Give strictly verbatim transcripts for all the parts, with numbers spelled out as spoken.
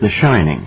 The Shining.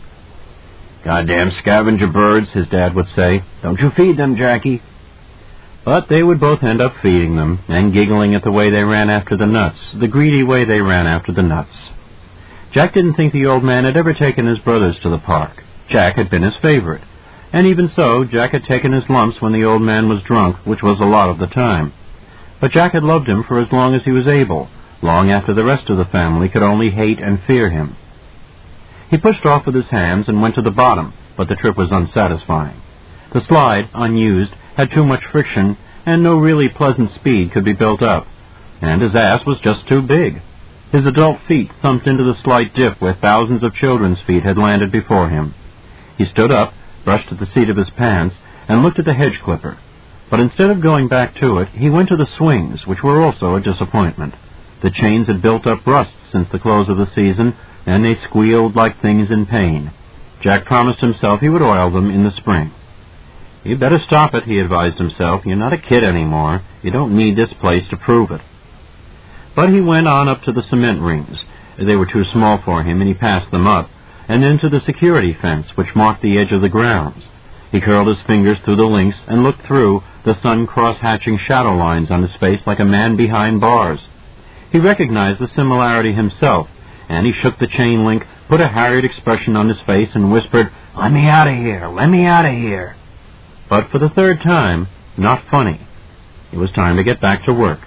"Goddamn scavenger birds," his dad would say. "Don't you feed them, Jackie." But they would both end up feeding them, and giggling at the way they ran after the nuts, the greedy way they ran after the nuts. Jack didn't think the old man had ever taken his brothers to the park. Jack had been his favorite. And even so, Jack had taken his lumps when the old man was drunk, which was a lot of the time. But Jack had loved him for as long as he was able, long after the rest of the family could only hate and fear him. He pushed off with his hands and went to the bottom, but the trip was unsatisfying. The slide, unused, had too much friction, and no really pleasant speed could be built up. And his ass was just too big. His adult feet thumped into the slight dip where thousands of children's feet had landed before him. He stood up, brushed at the seat of his pants, and looked at the hedge clipper. But instead of going back to it, he went to the swings, which were also a disappointment. The chains had built up rust since the close of the season, and they squealed like things in pain. Jack promised himself he would oil them in the spring. "You'd better stop it," he advised himself. "You're not a kid anymore. You don't need this place to prove it." But he went on up to the cement rings. They were too small for him, and he passed them up, and then to the security fence, which marked the edge of the grounds. He curled his fingers through the links and looked through, the sun cross-hatching shadow lines on his face like a man behind bars. He recognized the similarity himself, and he shook the chain link, put a harried expression on his face, and whispered, "Let me out of here! Let me out of here!" But for the third time, not funny. It was time to get back to work.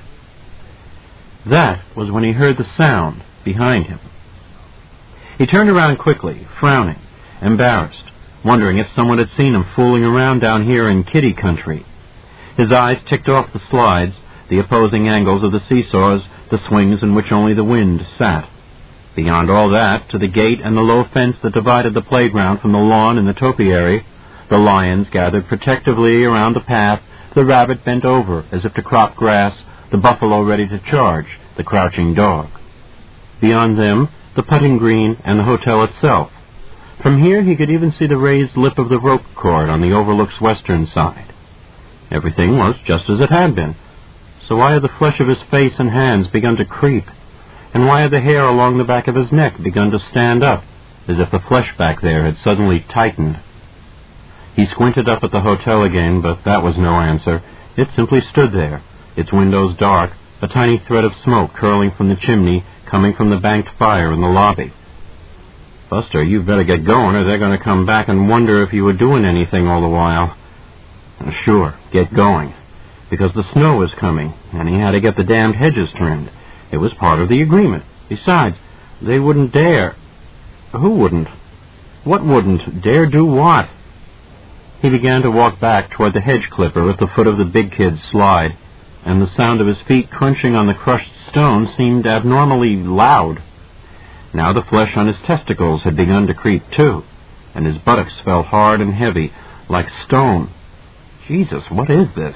That was when he heard the sound behind him. He turned around quickly, frowning, embarrassed, wondering if someone had seen him fooling around down here in kiddie country. His eyes ticked off the slides, the opposing angles of the seesaws, the swings in which only the wind sat. Beyond all that, to the gate and the low fence that divided the playground from the lawn and the topiary, the lions gathered protectively around the path, the rabbit bent over as if to crop grass, the buffalo ready to charge, the crouching dog. Beyond them, the putting green and the hotel itself. From here he could even see the raised lip of the rope cord on the overlook's western side. Everything was just as it had been. So why had the flesh of his face and hands begun to creep? And why had the hair along the back of his neck begun to stand up, as if the flesh back there had suddenly tightened? He squinted up at the hotel again, but that was no answer. It simply stood there, its windows dark, a tiny thread of smoke curling from the chimney, coming from the banked fire in the lobby. "Buster, you'd better get going, or they're going to come back and wonder if you were doing anything all the while." Sure, get going. Because the snow was coming, and he had to get the damned hedges trimmed. It was part of the agreement. Besides, they wouldn't dare. Who wouldn't? What wouldn't? Dare do what? He began to walk back toward the hedge clipper at the foot of the big kid's slide, and the sound of his feet crunching on the crushed stone seemed abnormally loud. Now the flesh on his testicles had begun to creep too, and his buttocks felt hard and heavy, like stone. Jesus, what is this?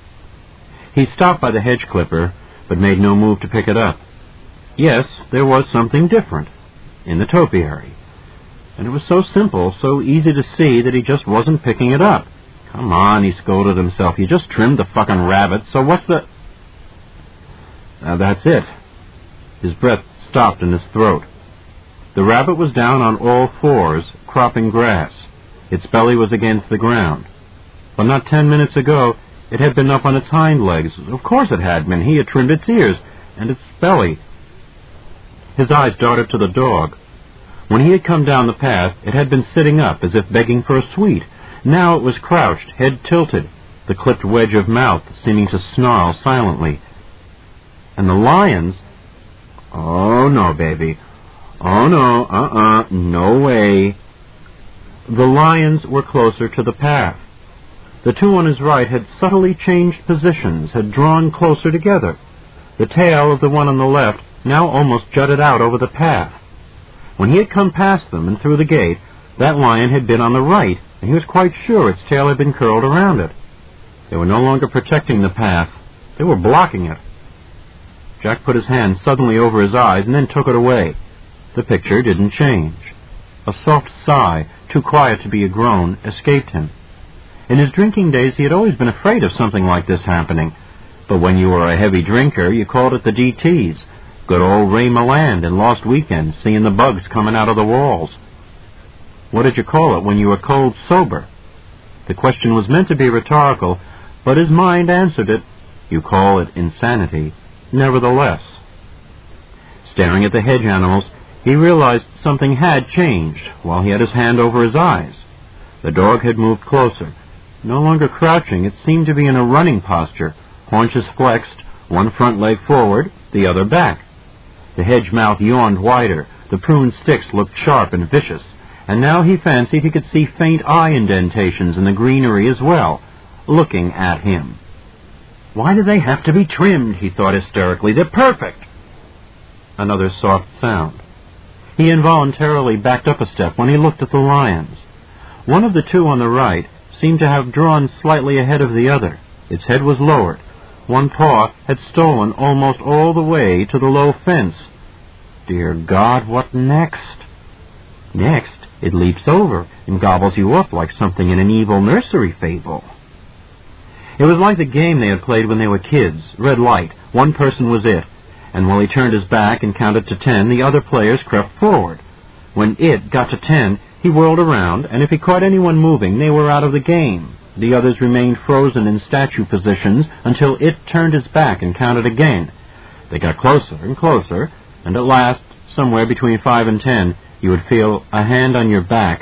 He stopped by the hedge clipper, but made no move to pick it up. Yes, there was something different in the topiary. And it was so simple, so easy to see that he just wasn't picking it up. Come on, he scolded himself. You just trimmed the fucking rabbit, so what's the... Now that's it. His breath stopped in his throat. The rabbit was down on all fours, cropping grass. Its belly was against the ground. But not ten minutes ago, it had been up on its hind legs. Of course it had been. He had trimmed its ears, and its belly. His eyes darted to the dog. When he had come down the path, it had been sitting up, as if begging for a sweet. Now it was crouched, head tilted, the clipped wedge of mouth seeming to snarl silently. And the lions... Oh, no, baby. Oh, no, uh-uh, no way. The lions were closer to the path. The two on his right had subtly changed positions, had drawn closer together. The tail of the one on the left now almost jutted out over the path. When he had come past them and through the gate, that lion had been on the right, and he was quite sure its tail had been curled around it. They were no longer protecting the path. They were blocking it. Jack put his hand suddenly over his eyes and then took it away. The picture didn't change. A soft sigh, too quiet to be a groan, escaped him. In his drinking days he had always been afraid of something like this happening, but when you were a heavy drinker you called it the D Ts, Good old Ray Milland in Lost Weekend, seeing the bugs coming out of the walls. What did you call it when you were cold sober? The question was meant to be rhetorical, but his mind answered it. You call it insanity, nevertheless. Staring at the hedge animals, he realized something had changed while he had his hand over his eyes. The dog had moved closer. No longer crouching, it seemed to be in a running posture, haunches flexed, one front leg forward, the other back. The hedge mouth yawned wider, the prune sticks looked sharp and vicious, and now he fancied he could see faint eye indentations in the greenery as well, looking at him. Why do they have to be trimmed, he thought hysterically. They're perfect. Another soft sound. He involuntarily backed up a step when he looked at the lions. One of the two on the right seemed to have drawn slightly ahead of the other. Its head was lowered. One paw had stolen almost all the way to the low fence. Dear God, what next? Next, it leaps over and gobbles you up like something in an evil nursery fable. It was like the game they had played when they were kids, red light. One person was it, and while he turned his back and counted to ten, the other players crept forward. When it got to ten, he whirled around, and if he caught anyone moving, they were out of the game. The others remained frozen in statue positions until it turned his back and counted again. They got closer and closer, and at last, somewhere between five and ten, you would feel a hand on your back.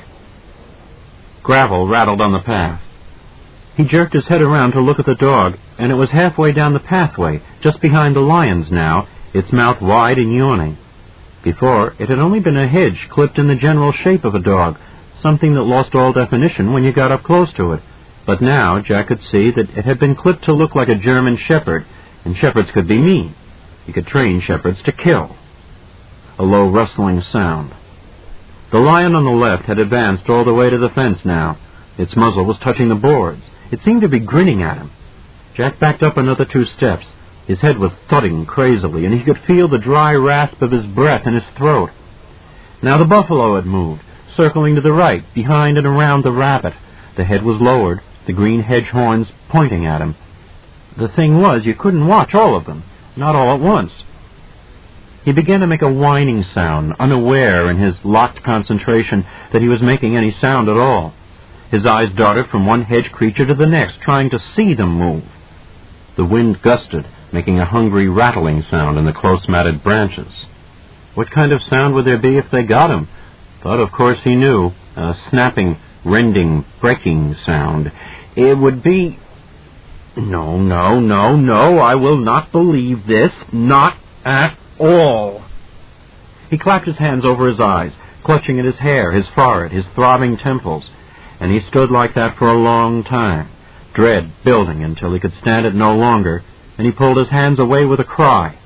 Gravel rattled on the path. He jerked his head around to look at the dog, and it was halfway down the pathway, just behind the lions now, its mouth wide and yawning. Before, it had only been a hedge clipped in the general shape of a dog, something that lost all definition when you got up close to it. But now Jack could see that it had been clipped to look like a German shepherd, and shepherds could be mean. You could train shepherds to kill. A low rustling sound. The lion on the left had advanced all the way to the fence now. Its muzzle was touching the boards. It seemed to be grinning at him. Jack backed up another two steps. His head was thudding crazily, and he could feel the dry rasp of his breath in his throat. Now the buffalo had moved, circling to the right, behind and around the rabbit. The head was lowered, the green hedge horns pointing at him. The thing was, you couldn't watch all of them, not all at once. He began to make a whining sound, unaware in his locked concentration that he was making any sound at all. His eyes darted from one hedge creature to the next, trying to see them move. The wind gusted, making a hungry rattling sound in the close-matted branches. What kind of sound would there be if they got him? But of course he knew, a snapping, rending, breaking sound. It would be... No, no, no, no, I will not believe this, not at all. He clapped his hands over his eyes, clutching at his hair, his forehead, his throbbing temples, and he stood like that for a long time, dread building until he could stand it no longer, and he pulled his hands away with a cry.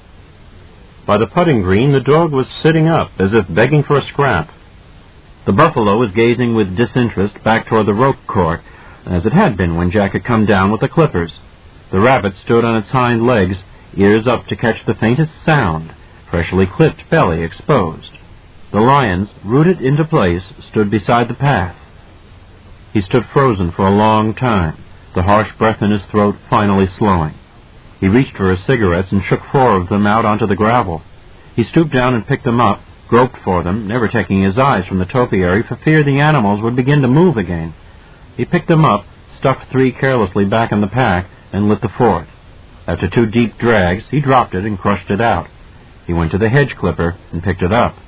By the putting green, the dog was sitting up, as if begging for a scrap. The buffalo was gazing with disinterest back toward the rope court, as it had been when Jack had come down with the clippers. The rabbit stood on its hind legs, ears up to catch the faintest sound, freshly clipped belly exposed. The lions, rooted into place, stood beside the path. He stood frozen for a long time, the harsh breath in his throat finally slowing. He reached for his cigarettes and shook four of them out onto the gravel. He stooped down and picked them up, groped for them, never taking his eyes from the topiary for fear the animals would begin to move again. He picked them up, stuffed three carelessly back in the pack, and lit the fourth. After two deep drags, he dropped it and crushed it out. He went to the hedge clipper and picked it up.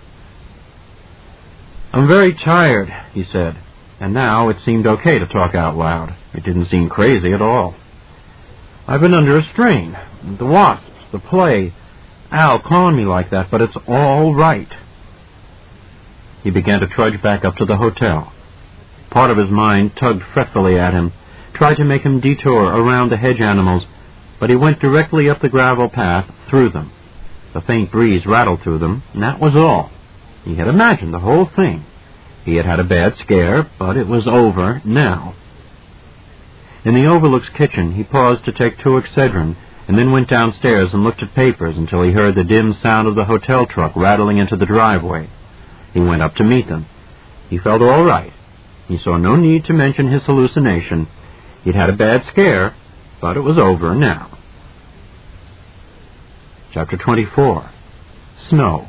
"I'm very tired," he said, and now it seemed okay to talk out loud. It didn't seem crazy at all. "I've been under a strain. The wasps, the play, Al calling me like that, but it's all right." He began to trudge back up to the hotel. Part of his mind tugged fretfully at him, tried to make him detour around the hedge animals, but he went directly up the gravel path, through them. The faint breeze rattled through them, and that was all. He had imagined the whole thing. He had had a bad scare, but it was over now. In the Overlook's kitchen, he paused to take two Excedrin, and then went downstairs and looked at papers until he heard the dim sound of the hotel truck rattling into the driveway. He went up to meet them. He felt all right. He saw no need to mention his hallucination. He'd had a bad scare, but it was over now. Chapter twenty-four. Snow.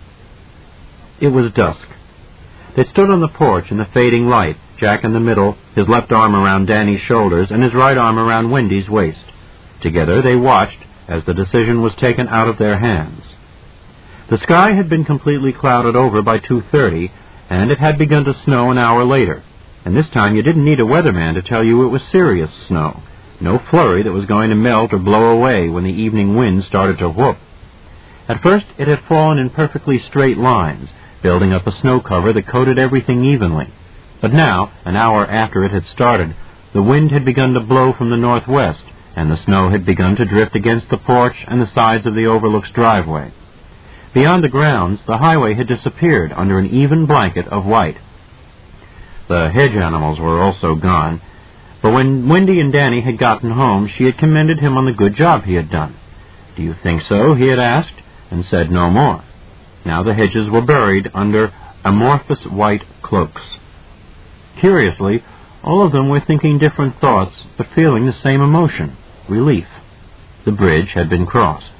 It was dusk. They stood on the porch in the fading light, Jack in the middle, his left arm around Danny's shoulders and his right arm around Wendy's waist. Together they watched as the decision was taken out of their hands. The sky had been completely clouded over by two thirty, and it had begun to snow an hour later. And this time you didn't need a weatherman to tell you it was serious snow. No flurry that was going to melt or blow away when the evening wind started to whoop. At first it had fallen in perfectly straight lines, building up a snow cover that coated everything evenly. But now, an hour after it had started, the wind had begun to blow from the northwest, and the snow had begun to drift against the porch and the sides of the Overlook's driveway. Beyond the grounds, the highway had disappeared under an even blanket of white. The hedge animals were also gone, but when Wendy and Danny had gotten home, she had commended him on the good job he had done. "Do you think so?" he had asked, and said no more. Now the hedges were buried under amorphous white cloaks. Curiously, all of them were thinking different thoughts, but feeling the same emotion, relief. The bridge had been crossed.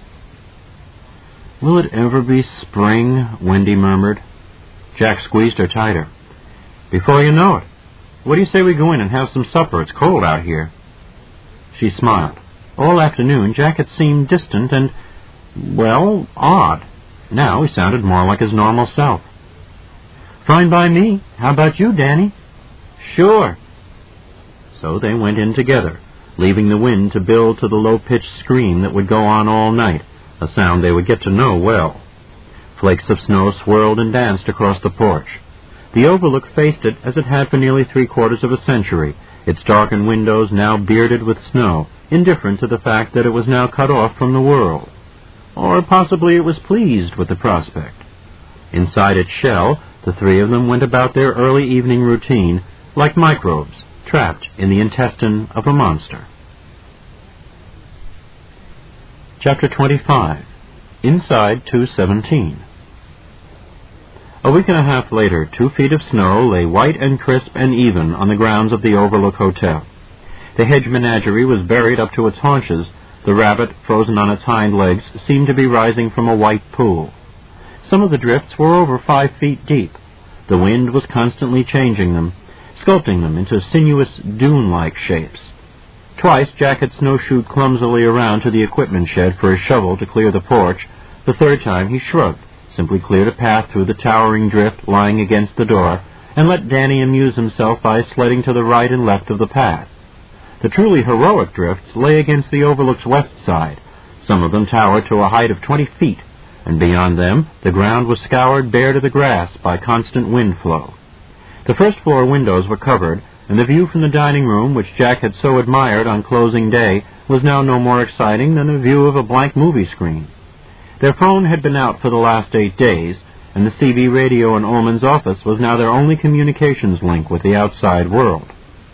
"Will it ever be spring?" Wendy murmured. Jack squeezed her tighter. "Before you know it. What do you say we go in and have some supper? It's cold out here." She smiled. All afternoon Jack had seemed distant and, well, odd. Now he sounded more like his normal self. "Fine by me. How about you, Danny?" "Sure." So they went in together, leaving the wind to build to the low-pitched scream that would go on all night, a sound they would get to know well. Flakes of snow swirled and danced across the porch. The Overlook faced it as it had for nearly three-quarters of a century, its darkened windows now bearded with snow, indifferent to the fact that it was now cut off from the world. Or possibly it was pleased with the prospect. Inside its shell, the three of them went about their early evening routine like microbes trapped in the intestine of a monster. Chapter twenty-five. Inside two seventeen. A week and a half later, two feet of snow lay white and crisp and even on the grounds of the Overlook Hotel. The hedge menagerie was buried up to its haunches. The rabbit, frozen on its hind legs, seemed to be rising from a white pool. Some of the drifts were over five feet deep. The wind was constantly changing them, sculpting them into sinuous dune-like shapes. Twice Jack had snowshoed clumsily around to the equipment shed for a shovel to clear the porch. The third time he shrugged, simply cleared a path through the towering drift lying against the door, and let Danny amuse himself by sledding to the right and left of the path. The truly heroic drifts lay against the Overlook's west side. Some of them towered to a height of twenty feet, and beyond them the ground was scoured bare to the grass by constant wind flow. The first floor windows were covered, and the view from the dining room, which Jack had so admired on closing day, was now no more exciting than a view of a blank movie screen. Their phone had been out for the last eight days, and the C B radio in Ullman's office was now their only communications link with the outside world.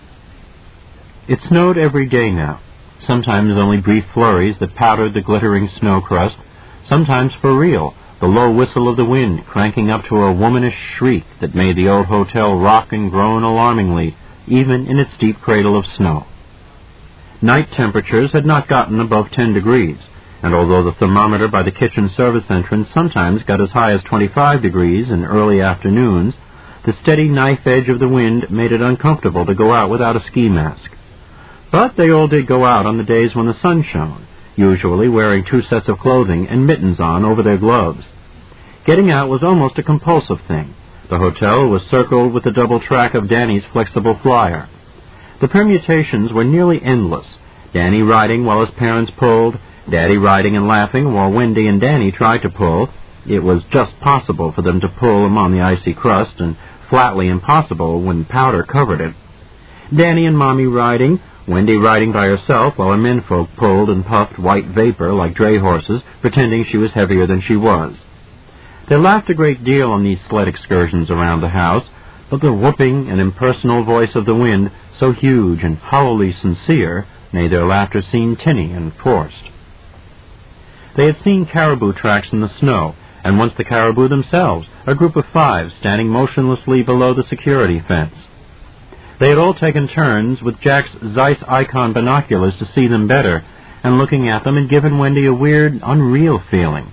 It snowed every day now, sometimes only brief flurries that powdered the glittering snow crust, sometimes for real, the low whistle of the wind cranking up to a womanish shriek that made the old hotel rock and groan alarmingly, even in its deep cradle of snow. Night temperatures had not gotten above ten degrees, and although the thermometer by the kitchen service entrance sometimes got as high as twenty-five degrees in early afternoons, the steady knife edge of the wind made it uncomfortable to go out without a ski mask. But they all did go out on the days when the sun shone, usually wearing two sets of clothing and mittens on over their gloves. Getting out was almost a compulsive thing. The hotel was circled with the double track of Danny's flexible flyer. The permutations were nearly endless, Danny riding while his parents pulled, Daddy riding and laughing while Wendy and Danny tried to pull. It was just possible for them to pull him on the icy crust, and flatly impossible when powder covered it. Danny and Mommy riding, Wendy riding by herself while her menfolk pulled and puffed white vapor like dray horses, pretending she was heavier than she was. They laughed a great deal on these sled excursions around the house, but the whooping and impersonal voice of the wind, so huge and hollowly sincere, made their laughter seem tinny and forced. They had seen caribou tracks in the snow, and once the caribou themselves, a group of five standing motionlessly below the security fence. They had all taken turns with Jack's Zeiss Icon binoculars to see them better, and looking at them had given Wendy a weird, unreal feeling.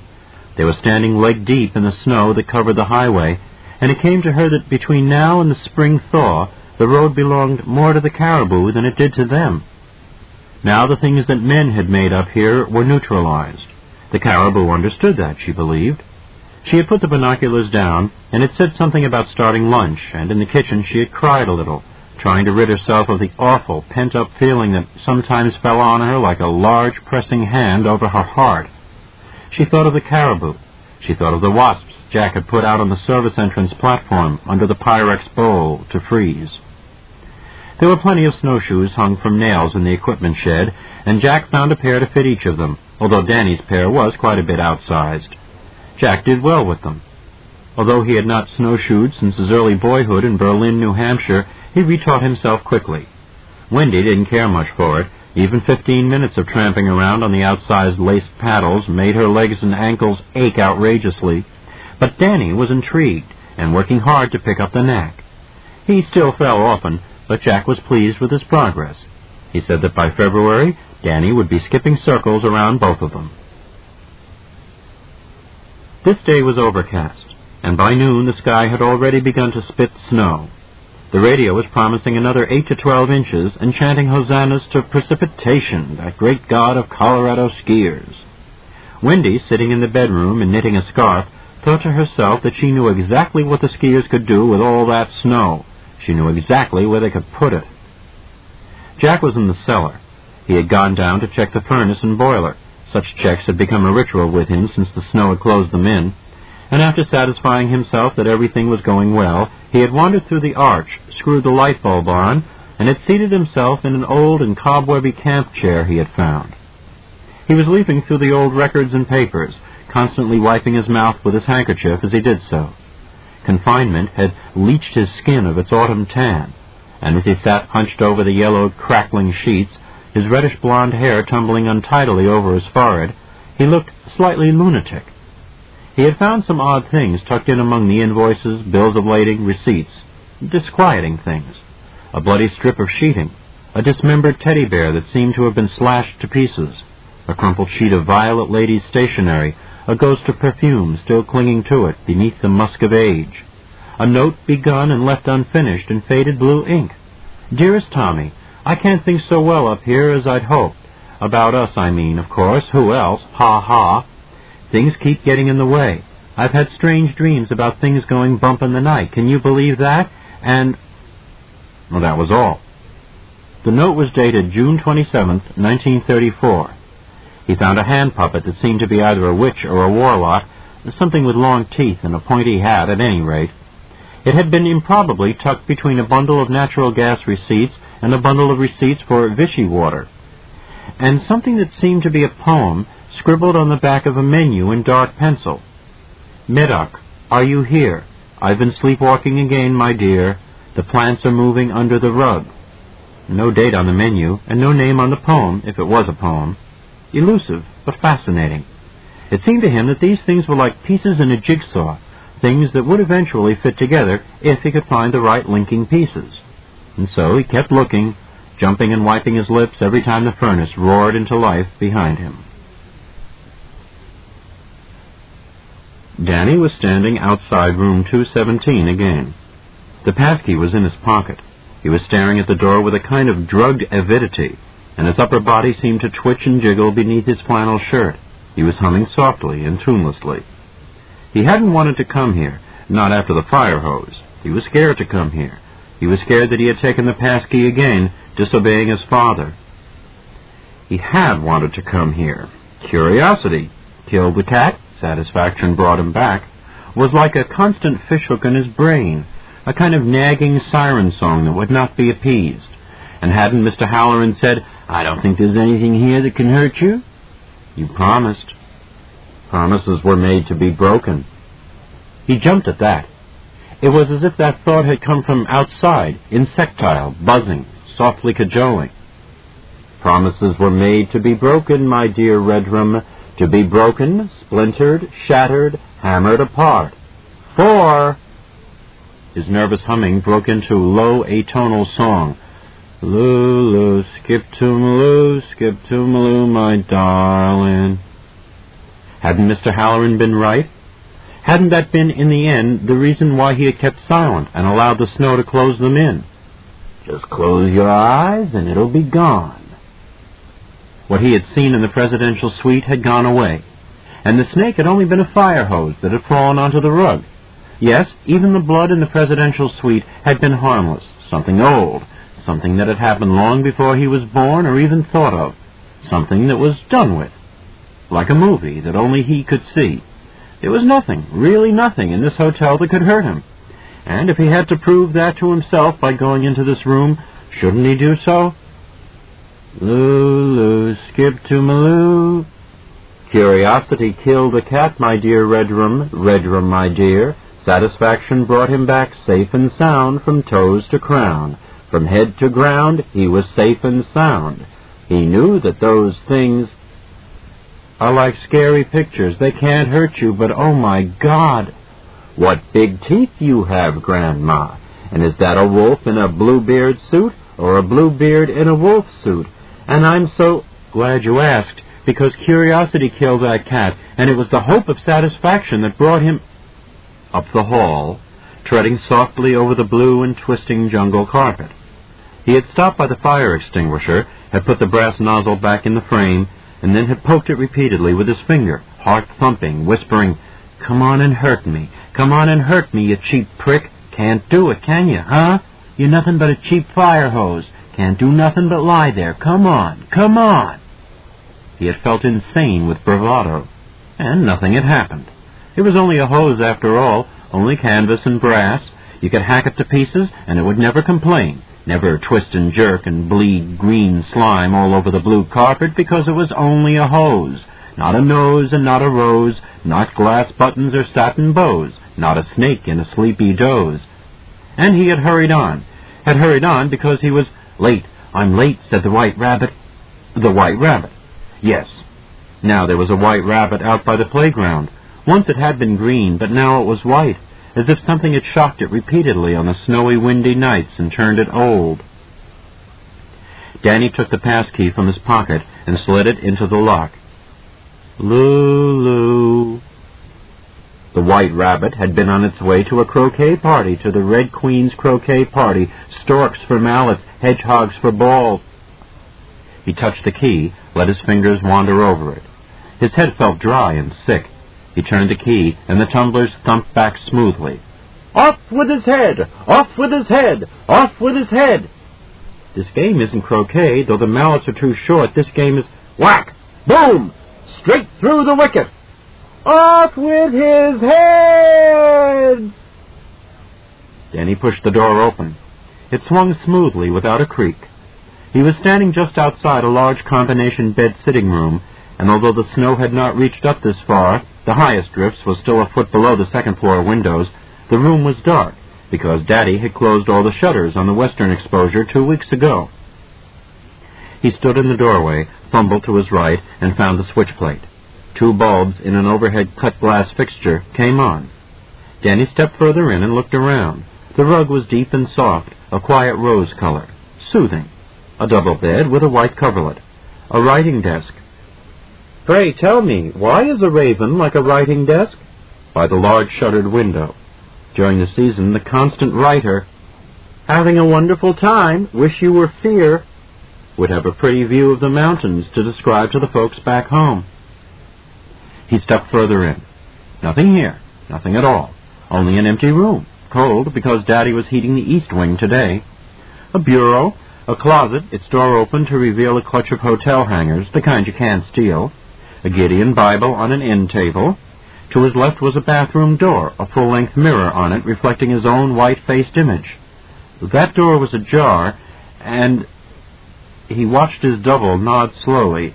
They were standing leg-deep in the snow that covered the highway, and it came to her that between now and the spring thaw, the road belonged more to the caribou than it did to them. Now the things that men had made up here were neutralized. The caribou understood that, she believed. She had put the binoculars down, and had said something about starting lunch, and in the kitchen she had cried a little, trying to rid herself of the awful, pent-up feeling that sometimes fell on her like a large, pressing hand over her heart. She thought of the caribou. She thought of the wasps Jack had put out on the service entrance platform under the Pyrex bowl to freeze. There were plenty of snowshoes hung from nails in the equipment shed, and Jack found a pair to fit each of them, although Danny's pair was quite a bit outsized. Jack did well with them. Although he had not snowshoed since his early boyhood in Berlin, New Hampshire, he retaught himself quickly. Wendy didn't care much for it. Even fifteen minutes of tramping around on the outsized laced paddles made her legs and ankles ache outrageously. But Danny was intrigued and working hard to pick up the knack. He still fell often, but Jack was pleased with his progress. He said that by February, Danny would be skipping circles around both of them. This day was overcast, and by noon the sky had already begun to spit snow. The radio was promising another eight to twelve inches and chanting hosannas to precipitation, that great god of Colorado skiers. Wendy, sitting in the bedroom and knitting a scarf, thought to herself that she knew exactly what the skiers could do with all that snow. She knew exactly where they could put it. Jack was in the cellar. He had gone down to check the furnace and boiler. Such checks had become a ritual with him since the snow had closed them in, and after satisfying himself that everything was going well, he had wandered through the arch, screwed the light bulb on, and had seated himself in an old and cobwebby camp chair he had found. He was leafing through the old records and papers, constantly wiping his mouth with his handkerchief as he did so. Confinement had bleached his skin of its autumn tan, and as he sat hunched over the yellowed, crackling sheets, his reddish-blonde hair tumbling untidily over his forehead, he looked slightly lunatic. He had found some odd things tucked in among the invoices, bills of lading, receipts, disquieting things. A bloody strip of sheeting, a dismembered teddy bear that seemed to have been slashed to pieces, a crumpled sheet of Violet Lady's stationery, a ghost of perfume still clinging to it beneath the musk of age, a note begun and left unfinished in faded blue ink. Dearest Tommy, I can't think so well up here as I'd hoped. About us, I mean, of course. Who else? Ha ha. Things keep getting in the way. I've had strange dreams about things going bump in the night. Can you believe that? And... well, that was all. The note was dated June twenty-seventh, nineteen thirty-four. He found a hand puppet that seemed to be either a witch or a warlock, something with long teeth and a pointy hat at any rate. It had been improbably tucked between a bundle of natural gas receipts and a bundle of receipts for Vichy water, and something that seemed to be a poem scribbled on the back of a menu in dark pencil. Medoc, are you here? I've been sleepwalking again, my dear. The plants are moving under the rug. No date on the menu, and no name on the poem, if it was a poem. Elusive, but fascinating. It seemed to him that these things were like pieces in a jigsaw, things that would eventually fit together if he could find the right linking pieces. And so he kept looking, jumping and wiping his lips every time the furnace roared into life behind him. Danny was standing outside room two seventeen again. The passkey was in his pocket. He was staring at the door with a kind of drugged avidity, and his upper body seemed to twitch and jiggle beneath his flannel shirt. He was humming softly and tunelessly. He hadn't wanted to come here, not after the fire hose. He was scared to come here. He was scared that he had taken the passkey again, disobeying his father. He had wanted to come here. Curiosity killed the cat. Satisfaction brought him back. Was like a constant fishhook in his brain, a kind of nagging siren song that would not be appeased. And hadn't Mister Halloran said, I don't think there's anything here that can hurt you? You promised. Promises were made to be broken. He jumped at that. It was as if that thought had come from outside, insectile, buzzing, softly cajoling. Promises were made to be broken, my dear Redrum, to be broken, splintered, shattered, hammered apart. For... His nervous humming broke into low atonal song. Lulu, skip to Maloo, skip to Maloo, my darling. Hadn't Mister Halloran been right? Hadn't that been, in the end, the reason why he had kept silent and allowed the snow to close them in? Just close your eyes and it'll be gone. What he had seen in the presidential suite had gone away, and the snake had only been a fire hose that had fallen onto the rug. Yes, even the blood in the presidential suite had been harmless, something old, something that had happened long before he was born or even thought of, something that was done with, like a movie that only he could see. There was nothing, really nothing, in this hotel that could hurt him. And if he had to prove that to himself by going into this room, shouldn't he do so? Lulu, skip to Maloo. Curiosity killed a cat, my dear Redrum, Redrum, my dear. Satisfaction brought him back safe and sound from toes to crown. From head to ground, he was safe and sound. He knew that those things are like scary pictures. They can't hurt you, but oh my God! What big teeth you have, Grandma! And is that a wolf in a Bluebeard suit, or a Bluebeard in a wolf suit? And I'm so glad you asked, because curiosity killed that cat, and it was the hope of satisfaction that brought him up the hall, treading softly over the blue and twisting jungle carpet. He had stopped by the fire extinguisher, had put the brass nozzle back in the frame, and then had poked it repeatedly with his finger, heart-thumping, whispering, "Come on and hurt me. Come on and hurt me, you cheap prick. Can't do it, can you, huh? You're nothing but a cheap fire hose. Can't do nothing but lie there. Come on, come on." He had felt insane with bravado, and nothing had happened. It was only a hose after all, only canvas and brass. You could hack it to pieces, and it would never complain, never twist and jerk and bleed green slime all over the blue carpet, because it was only a hose. Not a nose and not a rose, not glass buttons or satin bows, not a snake in a sleepy doze. And he had hurried on, had hurried on because he was late. "I'm late," said the White Rabbit. The White Rabbit. Yes. Now there was a white rabbit out by the playground. Once it had been green, but now it was white, as if something had shocked it repeatedly on the snowy, windy nights and turned it old. Danny took the passkey from his pocket and slid it into the lock. Lulu. The White Rabbit had been on its way to a croquet party, to the Red Queen's croquet party, storks for mallets, hedgehogs for balls. He touched the key, let his fingers wander over it. His head felt dry and sick. He turned the key, and the tumblers thumped back smoothly. "Off with his head! Off with his head! Off with his head!" This game isn't croquet, though the mallets are too short. This game is whack! Boom! Straight through the wicket! Off with his head! Danny pushed the door open. It swung smoothly without a creak. He was standing just outside a large combination bed sitting room, and although the snow had not reached up this far, the highest drifts was still a foot below the second-floor windows, the room was dark, because Daddy had closed all the shutters on the western exposure two weeks ago. He stood in the doorway, fumbled to his right, and found the switch plate. Two bulbs in an overhead cut-glass fixture came on. Danny stepped further in and looked around. The rug was deep and soft, a quiet rose color, soothing. A double bed with a white coverlet. A writing desk. "Pray tell me, why is a raven like a writing desk?" By the large shuttered window. During the season, the constant writer, "Having a wonderful time, wish you were fear," would have a pretty view of the mountains to describe to the folks back home. He stepped further in. Nothing here, nothing at all. Only an empty room, cold because Daddy was heating the east wing today. A bureau, a closet, its door open to reveal a clutch of hotel hangers, the kind you can't steal. A Gideon Bible on an end table. To his left was a bathroom door, a full-length mirror on it reflecting his own white-faced image. That door was ajar, and he watched his double nod slowly.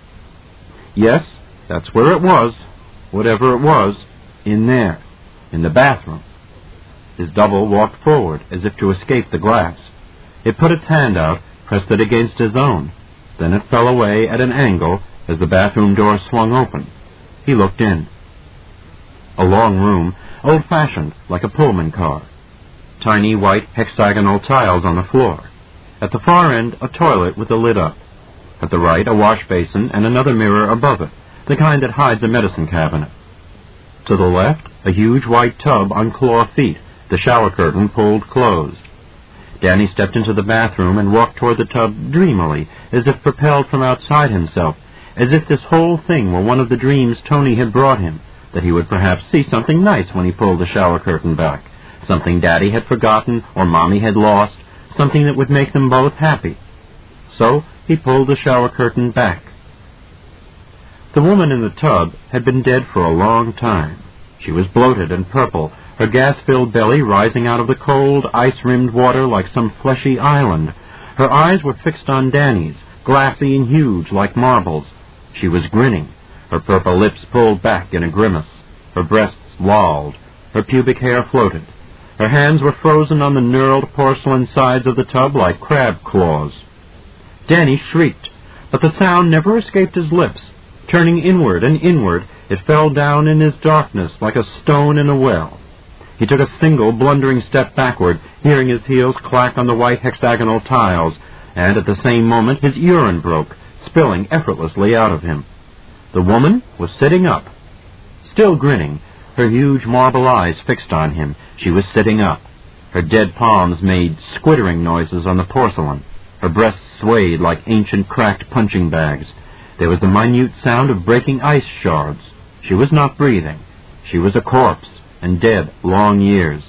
Yes, that's where it was, whatever it was, in there, in the bathroom. His double walked forward, as if to escape the glass. It put its hand out, pressed it against his own. Then it fell away at an angle as the bathroom door swung open. He looked in. A long room, old-fashioned, like a Pullman car. Tiny white hexagonal tiles on the floor. At the far end, a toilet with the lid up. At the right, a wash basin and another mirror above it, the kind that hides a medicine cabinet. To the left, a huge white tub on claw feet, the shower curtain pulled closed. Danny stepped into the bathroom and walked toward the tub dreamily, as if propelled from outside himself, as if this whole thing were one of the dreams Tony had brought him, that he would perhaps see something nice when he pulled the shower curtain back, something Daddy had forgotten or Mommy had lost, something that would make them both happy. So he pulled the shower curtain back. The woman in the tub had been dead for a long time. She was bloated and purple, her gas-filled belly rising out of the cold, ice-rimmed water like some fleshy island. Her eyes were fixed on Danny's, glassy and huge like marbles. She was grinning, her purple lips pulled back in a grimace. Her breasts lolled, her pubic hair floated. Her hands were frozen on the knurled porcelain sides of the tub like crab claws. Danny shrieked, but the sound never escaped his lips. Turning inward and inward, it fell down in his darkness like a stone in a well. He took a single, blundering step backward, hearing his heels clack on the white hexagonal tiles, and at the same moment his urine broke, spilling effortlessly out of him. The woman was sitting up. Still grinning, her huge marble eyes fixed on him, she was sitting up. Her dead palms made squittering noises on the porcelain. Her breasts swayed like ancient cracked punching bags. There was the minute sound of breaking ice shards. She was not breathing. She was a corpse, and dead long years.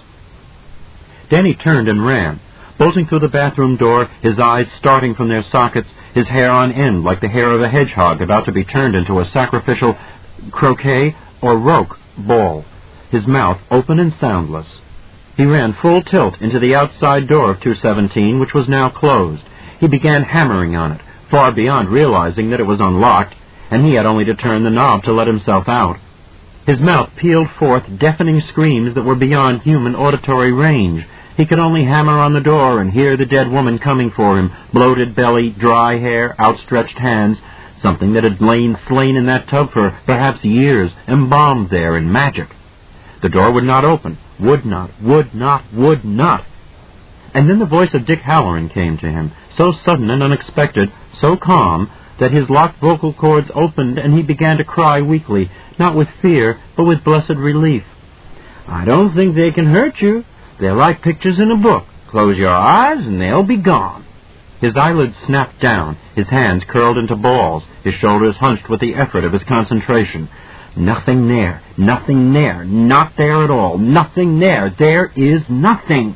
Danny turned and ran, bolting through the bathroom door, his eyes starting from their sockets, his hair on end like the hair of a hedgehog about to be turned into a sacrificial croquet or roque ball, his mouth open and soundless. He ran full tilt into the outside door of two seventeen, which was now closed. He began hammering on it, far beyond realizing that it was unlocked, and he had only to turn the knob to let himself out. His mouth pealed forth deafening screams that were beyond human auditory range. He could only hammer on the door and hear the dead woman coming for him, bloated belly, dry hair, outstretched hands, something that had lain slain in that tub for perhaps years, embalmed there in magic. The door would not open, would not, would not, would not. And then the voice of Dick Halloran came to him, so sudden and unexpected, so calm, that his locked vocal cords opened and he began to cry weakly, not with fear, but with blessed relief. "I don't think they can hurt you. They're like pictures in a book. Close your eyes and they'll be gone." His eyelids snapped down, his hands curled into balls, his shoulders hunched with the effort of his concentration. Nothing there, nothing there, not there at all, nothing there, there is nothing.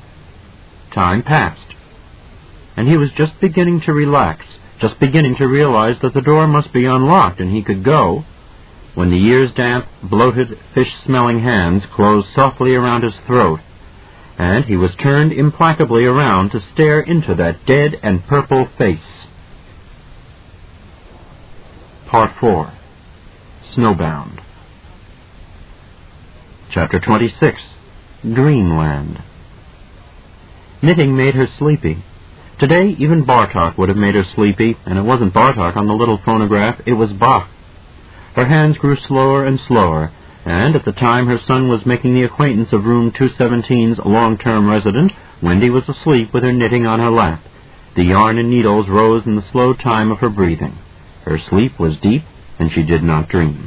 Time passed, and he was just beginning to relax, just beginning to realize that the door must be unlocked and he could go, when the year's damp, bloated, fish-smelling hands closed softly around his throat, and he was turned implacably around to stare into that dead and purple face. Part four. Snowbound. Chapter twenty-six. Dreamland. Knitting made her sleepy. Today, even Bartok would have made her sleepy, and it wasn't Bartok on the little phonograph, it was Bach. Her hands grew slower and slower, and at the time her son was making the acquaintance of room two seventeen's long-term resident, Wendy was asleep with her knitting on her lap. The yarn and needles rose in the slow time of her breathing. Her sleep was deep, and she did not dream.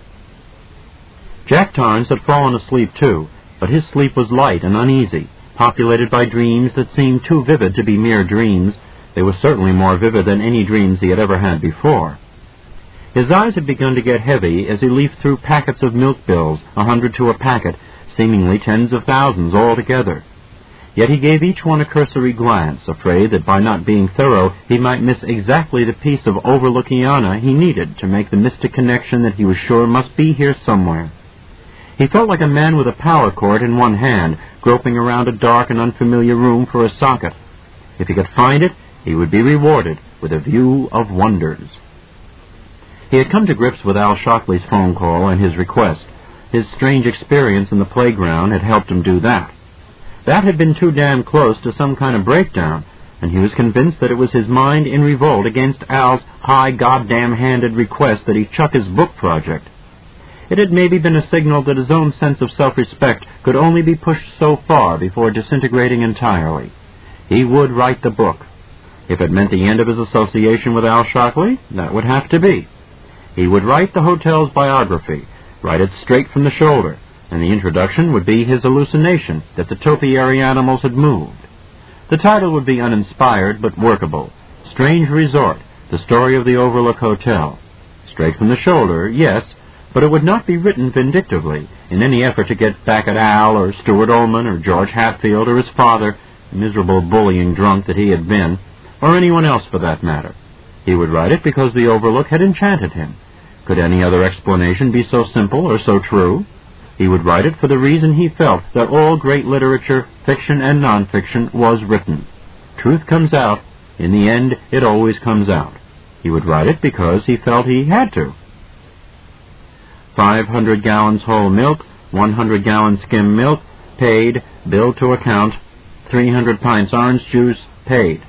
Jack Torrance had fallen asleep too, but his sleep was light and uneasy, populated by dreams that seemed too vivid to be mere dreams. They were certainly more vivid than any dreams he had ever had before. His eyes had begun to get heavy as he leafed through packets of milk bills, a hundred to a packet, seemingly tens of thousands altogether. Yet he gave each one a cursory glance, afraid that by not being thorough he might miss exactly the piece of Overlookiana he needed to make the mystic connection that he was sure must be here somewhere. He felt like a man with a power cord in one hand, groping around a dark and unfamiliar room for a socket. If he could find it, he would be rewarded with a view of wonders. He had come to grips with Al Shockley's phone call and his request. His strange experience in the playground had helped him do that. That had been too damn close to some kind of breakdown, and he was convinced that it was his mind in revolt against Al's high goddamn-handed request that he chuck his book project. It had maybe been a signal that his own sense of self-respect could only be pushed so far before disintegrating entirely. He would write the book. If it meant the end of his association with Al Shockley, that would have to be. He would write the hotel's biography, write it straight from the shoulder, and the introduction would be his hallucination that the topiary animals had moved. The title would be uninspired but workable. Strange Resort, the story of the Overlook Hotel. Straight from the shoulder, yes, but it would not be written vindictively, in any effort to get back at Al or Stuart Ullman or George Hatfield or his father, miserable bullying drunk that he had been, or anyone else for that matter. He would write it because the Overlook had enchanted him. Could any other explanation be so simple or so true? He would write it for the reason he felt that all great literature, fiction and non-fiction, was written. Truth comes out. In the end, it always comes out. He would write it because he felt he had to. Five hundred gallons whole milk, one hundred gallons skim milk, paid, billed to account, three hundred pints orange juice, paid.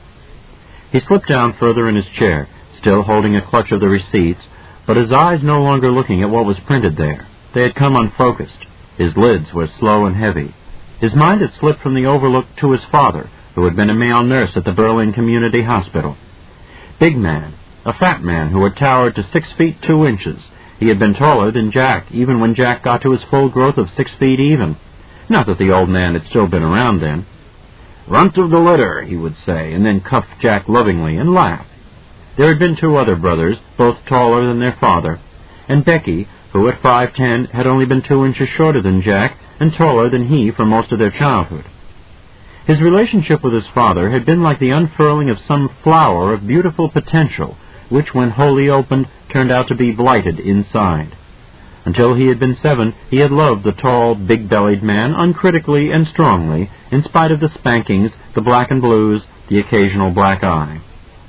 He slipped down further in his chair, still holding a clutch of the receipts, but his eyes no longer looking at what was printed there. They had come unfocused. His lids were slow and heavy. His mind had slipped from the Overlook to his father, who had been a male nurse at the Berlin Community Hospital. Big man, a fat man who had towered to six feet two inches. He had been taller than Jack, even when Jack got to his full growth of six feet even. Not that the old man had still been around then. "Runt of the litter," he would say, and then cuff Jack lovingly and laugh. There had been two other brothers, both taller than their father, and Becky, who at five ten had only been two inches shorter than Jack and taller than he for most of their childhood. His relationship with his father had been like the unfurling of some flower of beautiful potential, which, when wholly opened, turned out to be blighted inside. Until he had been seven, he had loved the tall, big-bellied man uncritically and strongly, in spite of the spankings, the black and blues, the occasional black eye.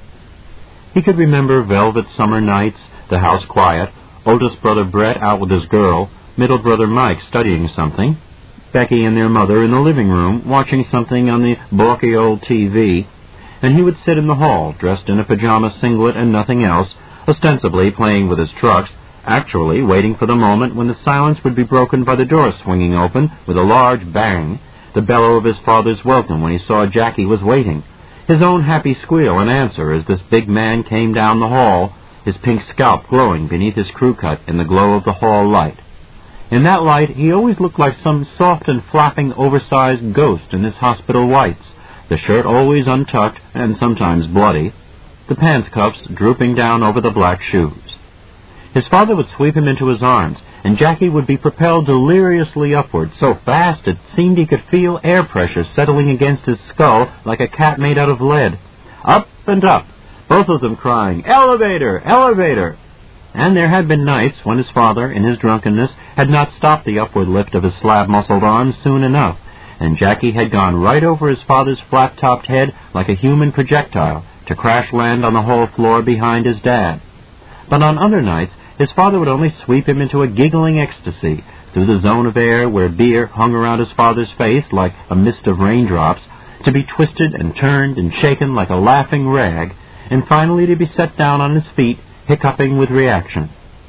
He could remember velvet summer nights, the house quiet, oldest brother Brett out with his girl, middle brother Mike studying something, Becky and their mother in the living room watching something on the bulky old T V, and he would sit in the hall, dressed in a pajama singlet and nothing else, ostensibly playing with his trucks, actually waiting for the moment when the silence would be broken by the door swinging open with a large bang, the bellow of his father's welcome when he saw Jackie was waiting, his own happy squeal and answer as this big man came down the hall, his pink scalp glowing beneath his crew cut in the glow of the hall light. In that light, he always looked like some soft and flapping oversized ghost in his hospital whites, the shirt always untucked and sometimes bloody, the pants cuffs drooping down over the black shoes. His father would sweep him into his arms, and Jackie would be propelled deliriously upward, so fast it seemed he could feel air pressure settling against his skull like a cat made out of lead. Up and up, both of them crying, "Elevator! Elevator!" And there had been nights when his father, in his drunkenness, had not stopped the upward lift of his slab-muscled arms soon enough, and Jackie had gone right over his father's flat-topped head like a human projectile to crash-land on the hall floor behind his dad. But on other nights, his father would only sweep him into a giggling ecstasy through the zone of air where beer hung around his father's face like a mist of raindrops, to be twisted and turned and shaken like a laughing rag, and finally to be set down on his feet, hiccuping with reaction.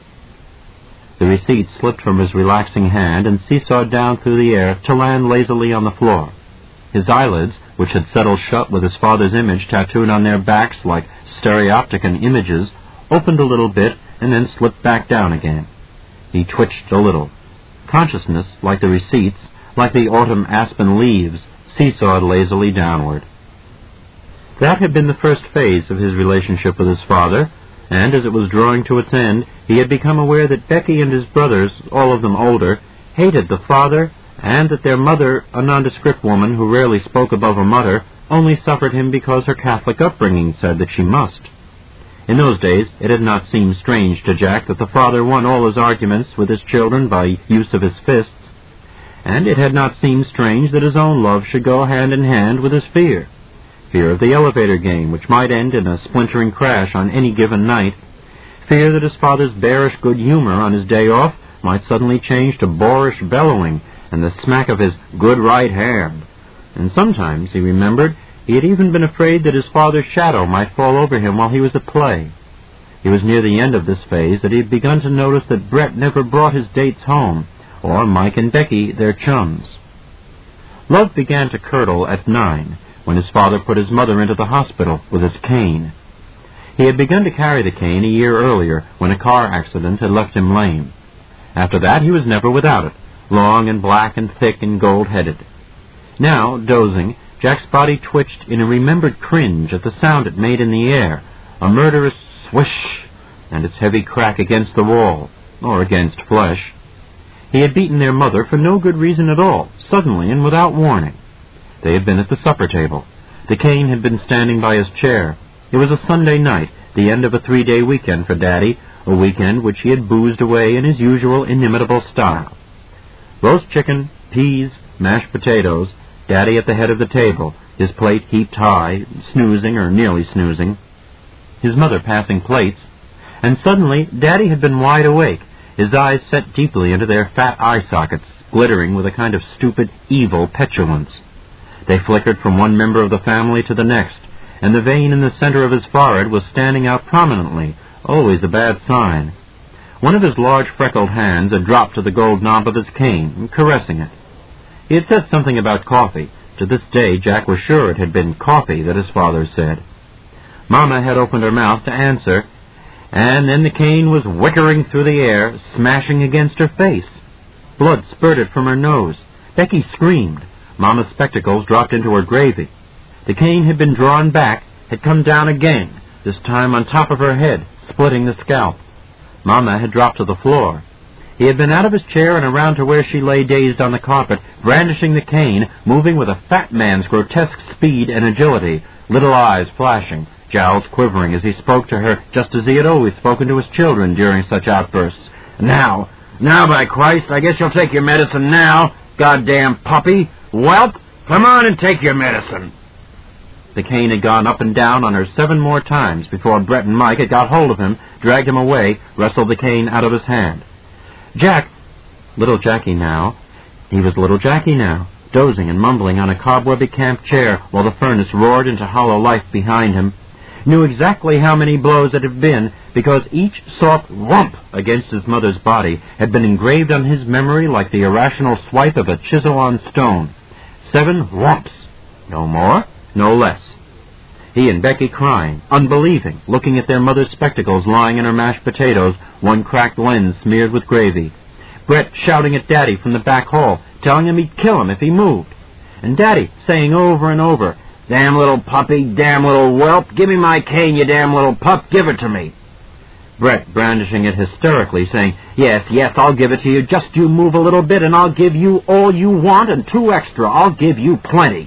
The receipt slipped from his relaxing hand and seesawed down through the air to land lazily on the floor. His eyelids, which had settled shut with his father's image tattooed on their backs like stereopticon images, opened a little bit and then slipped back down again. He twitched a little. Consciousness, like the receipts, like the autumn aspen leaves, seesawed lazily downward. That had been the first phase of his relationship with his father, and as it was drawing to its end, he had become aware that Becky and his brothers, all of them older, hated the father, and that their mother, a nondescript woman who rarely spoke above a mutter, only suffered him because her Catholic upbringing said that she must. In those days, it had not seemed strange to Jack that the father won all his arguments with his children by use of his fists, and it had not seemed strange that his own love should go hand in hand with his fear. Fear of the elevator game, which might end in a splintering crash on any given night. Fear that his father's bearish good humor on his day off might suddenly change to boorish bellowing and the smack of his good right hand. And sometimes, he remembered, he had even been afraid that his father's shadow might fall over him while he was at play. It was near the end of this phase that he had begun to notice that Brett never brought his dates home, or Mike and Becky their chums. Love began to curdle at nine, when his father put his mother into the hospital with his cane. He had begun to carry the cane a year earlier when a car accident had left him lame. After that he was never without it, long and black and thick and gold-headed. Now, dozing, Jack's body twitched in a remembered cringe at the sound it made in the air, a murderous swish, and its heavy crack against the wall, or against flesh. He had beaten their mother for no good reason at all, suddenly and without warning. They had been at the supper table. The cane had been standing by his chair. It was a Sunday night, the end of a three-day weekend for Daddy, a weekend which he had boozed away in his usual inimitable style. Roast chicken, peas, mashed potatoes, Daddy at the head of the table, his plate heaped high, snoozing or nearly snoozing, his mother passing plates, and suddenly Daddy had been wide awake, his eyes set deeply into their fat eye sockets, glittering with a kind of stupid, evil petulance. They flickered from one member of the family to the next, and the vein in the center of his forehead was standing out prominently, always a bad sign. One of his large freckled hands had dropped to the gold knob of his cane, caressing it. He had said something about coffee. To this day Jack was sure it had been coffee that his father said. Mama had opened her mouth to answer, and then the cane was whickering through the air, smashing against her face. Blood spurted from her nose. Becky screamed. Mama's spectacles dropped into her gravy. The cane had been drawn back, had come down again, this time on top of her head, splitting the scalp. Mama had dropped to the floor. He had been out of his chair and around to where she lay dazed on the carpet, brandishing the cane, moving with a fat man's grotesque speed and agility, little eyes flashing, jowls quivering as he spoke to her just as he had always spoken to his children during such outbursts. Now, now, by Christ, I guess you'll take your medicine now, goddamn puppy. Whelp, come on and take your medicine. The cane had gone up and down on her seven more times before Brett and Mike had got hold of him, dragged him away, wrestled the cane out of his hand. Jack, little Jackie now, he was little Jackie now, dozing and mumbling on a cobwebby camp chair while the furnace roared into hollow life behind him, knew exactly how many blows it had been because each soft whump against his mother's body had been engraved on his memory like the irrational swipe of a chisel on stone. Seven whumps. No more, no less. He and Becky crying, unbelieving, looking at their mother's spectacles lying in her mashed potatoes, one cracked lens smeared with gravy. Brett shouting at Daddy from the back hall, telling him he'd kill him if he moved. And Daddy saying over and over, "Damn little puppy, damn little whelp, give me my cane, you damn little pup, give it to me." Brett brandishing it hysterically, saying, "Yes, yes, I'll give it to you, just you move a little bit and I'll give you all you want and two extra, I'll give you plenty."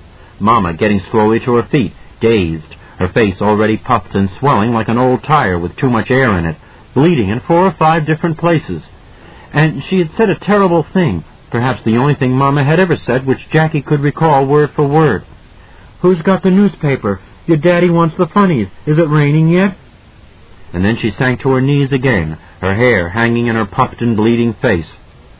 Mama getting slowly to her feet, dazed, her face already puffed and swelling like an old tire with too much air in it, bleeding in four or five different places. And she had said a terrible thing, perhaps the only thing Mama had ever said which Jackie could recall word for word. "Who's got the newspaper? Your daddy wants the funnies. Is it raining yet?" And then she sank to her knees again, her hair hanging in her puffed and bleeding face.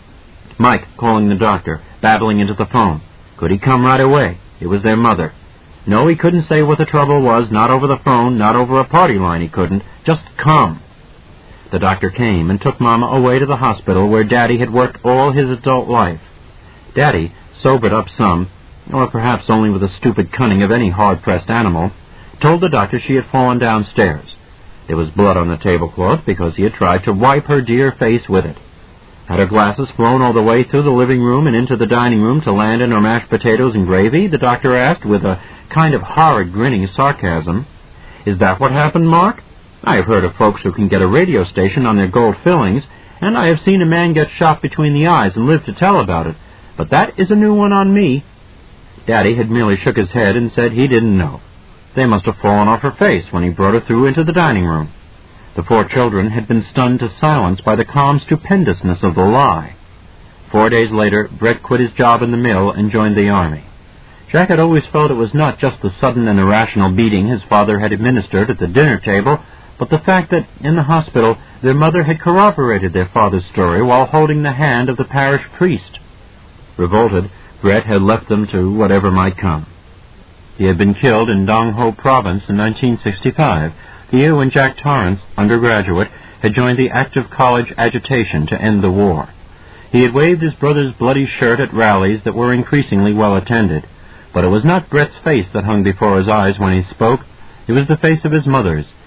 Mike calling the doctor, babbling into the phone. Could he come right away? It was their mother. No, he couldn't say what the trouble was, not over the phone, not over a party line he couldn't. Just come. The doctor came and took Mama away to the hospital where Daddy had worked all his adult life. Daddy, sobered up some, or perhaps only with the stupid cunning of any hard-pressed animal, told the doctor she had fallen downstairs. There was blood on the tablecloth because he had tried to wipe her dear face with it. Had her glasses flown all the way through the living room and into the dining room to land in her mashed potatoes and gravy? The doctor asked with a kind of horrid grinning sarcasm. Is that what happened, Mark? I have heard of folks who can get a radio station on their gold fillings, and I have seen a man get shot between the eyes and live to tell about it, but that is a new one on me. Daddy had merely shook his head and said he didn't know. They must have fallen off her face when he brought her through into the dining room. The four children had been stunned to silence by the calm stupendousness of the lie. Four days later, Brett quit his job in the mill and joined the Army. Jack had always felt it was not just the sudden and irrational beating his father had administered at the dinner table, but the fact that, in the hospital, their mother had corroborated their father's story while holding the hand of the parish priest. Revolted, Brett had left them to whatever might come. He had been killed in Dong Ho Province in nineteen sixty-five, the year when Jack Torrance, undergraduate, had joined the active college agitation to end the war. He had waved his brother's bloody shirt at rallies that were increasingly well attended, but it was not Brett's face that hung before his eyes when he spoke. It was the face of his mother's,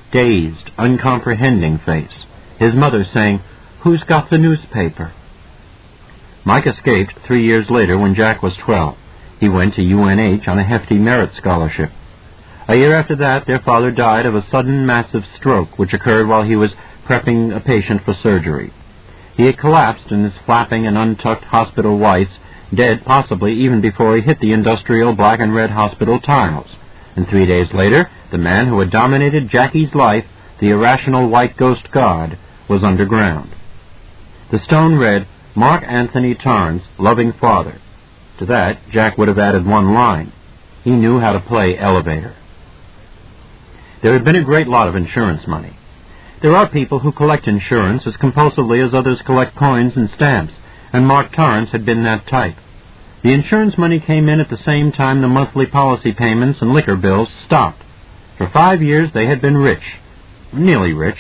dazed, uncomprehending face. His mother saying, "Who's got the newspaper?" Mike escaped three years later when Jack was twelve. He went to U N H on a hefty merit scholarship. A year after that, their father died of a sudden massive stroke, which occurred while he was prepping a patient for surgery. He had collapsed in his flapping and untucked hospital whites, dead possibly even before he hit the industrial black and red hospital tiles. And three days later, the man who had dominated Jackie's life, the irrational white ghost god, was underground. The stone read, "Mark Anthony Torrance, loving father." To that, Jack would have added one line. He knew how to play elevator. There had been a great lot of insurance money. There are people who collect insurance as compulsively as others collect coins and stamps, and Mark Torrance had been that type. The insurance money came in at the same time the monthly policy payments and liquor bills stopped. For five years they had been rich, nearly rich.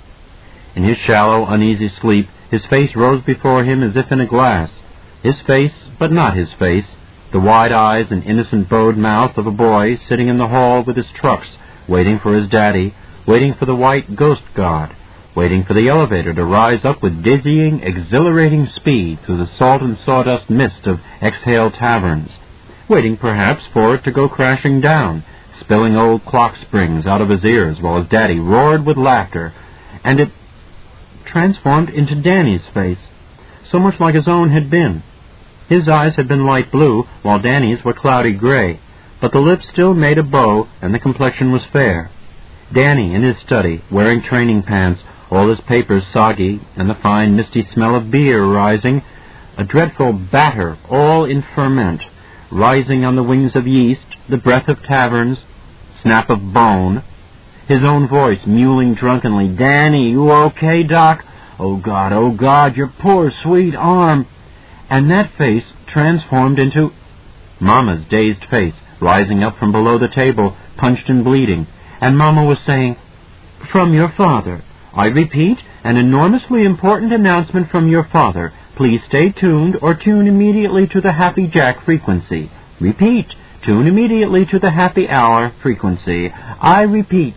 In his shallow, uneasy sleep, his face rose before him as if in a glass. His face, but not his face, the wide eyes and innocent bowed mouth of a boy sitting in the hall with his trucks, waiting for his daddy, waiting for the white ghost god, waiting for the elevator to rise up with dizzying, exhilarating speed through the salt and sawdust mist of exhale taverns, waiting perhaps for it to go crashing down, spilling old clock springs out of his ears while his daddy roared with laughter, and it transformed into Danny's face, so much like his own had been. His eyes had been light blue, while Danny's were cloudy gray, but the lips still made a bow, and the complexion was fair. Danny in his study, wearing training pants, all his papers soggy, and the fine misty smell of beer rising, a dreadful batter, all in ferment, rising on the wings of yeast, the breath of taverns, snap of bone, his own voice mewling drunkenly, "Danny, you okay, Doc? Oh, God, oh, God, your poor, sweet arm." And that face transformed into Mama's dazed face, rising up from below the table, punched and bleeding, and Mama was saying, "From your father. I repeat, an enormously important announcement from your father. Please stay tuned or tune immediately to the Happy Jack frequency. Repeat, tune immediately to the Happy Hour frequency. I repeat."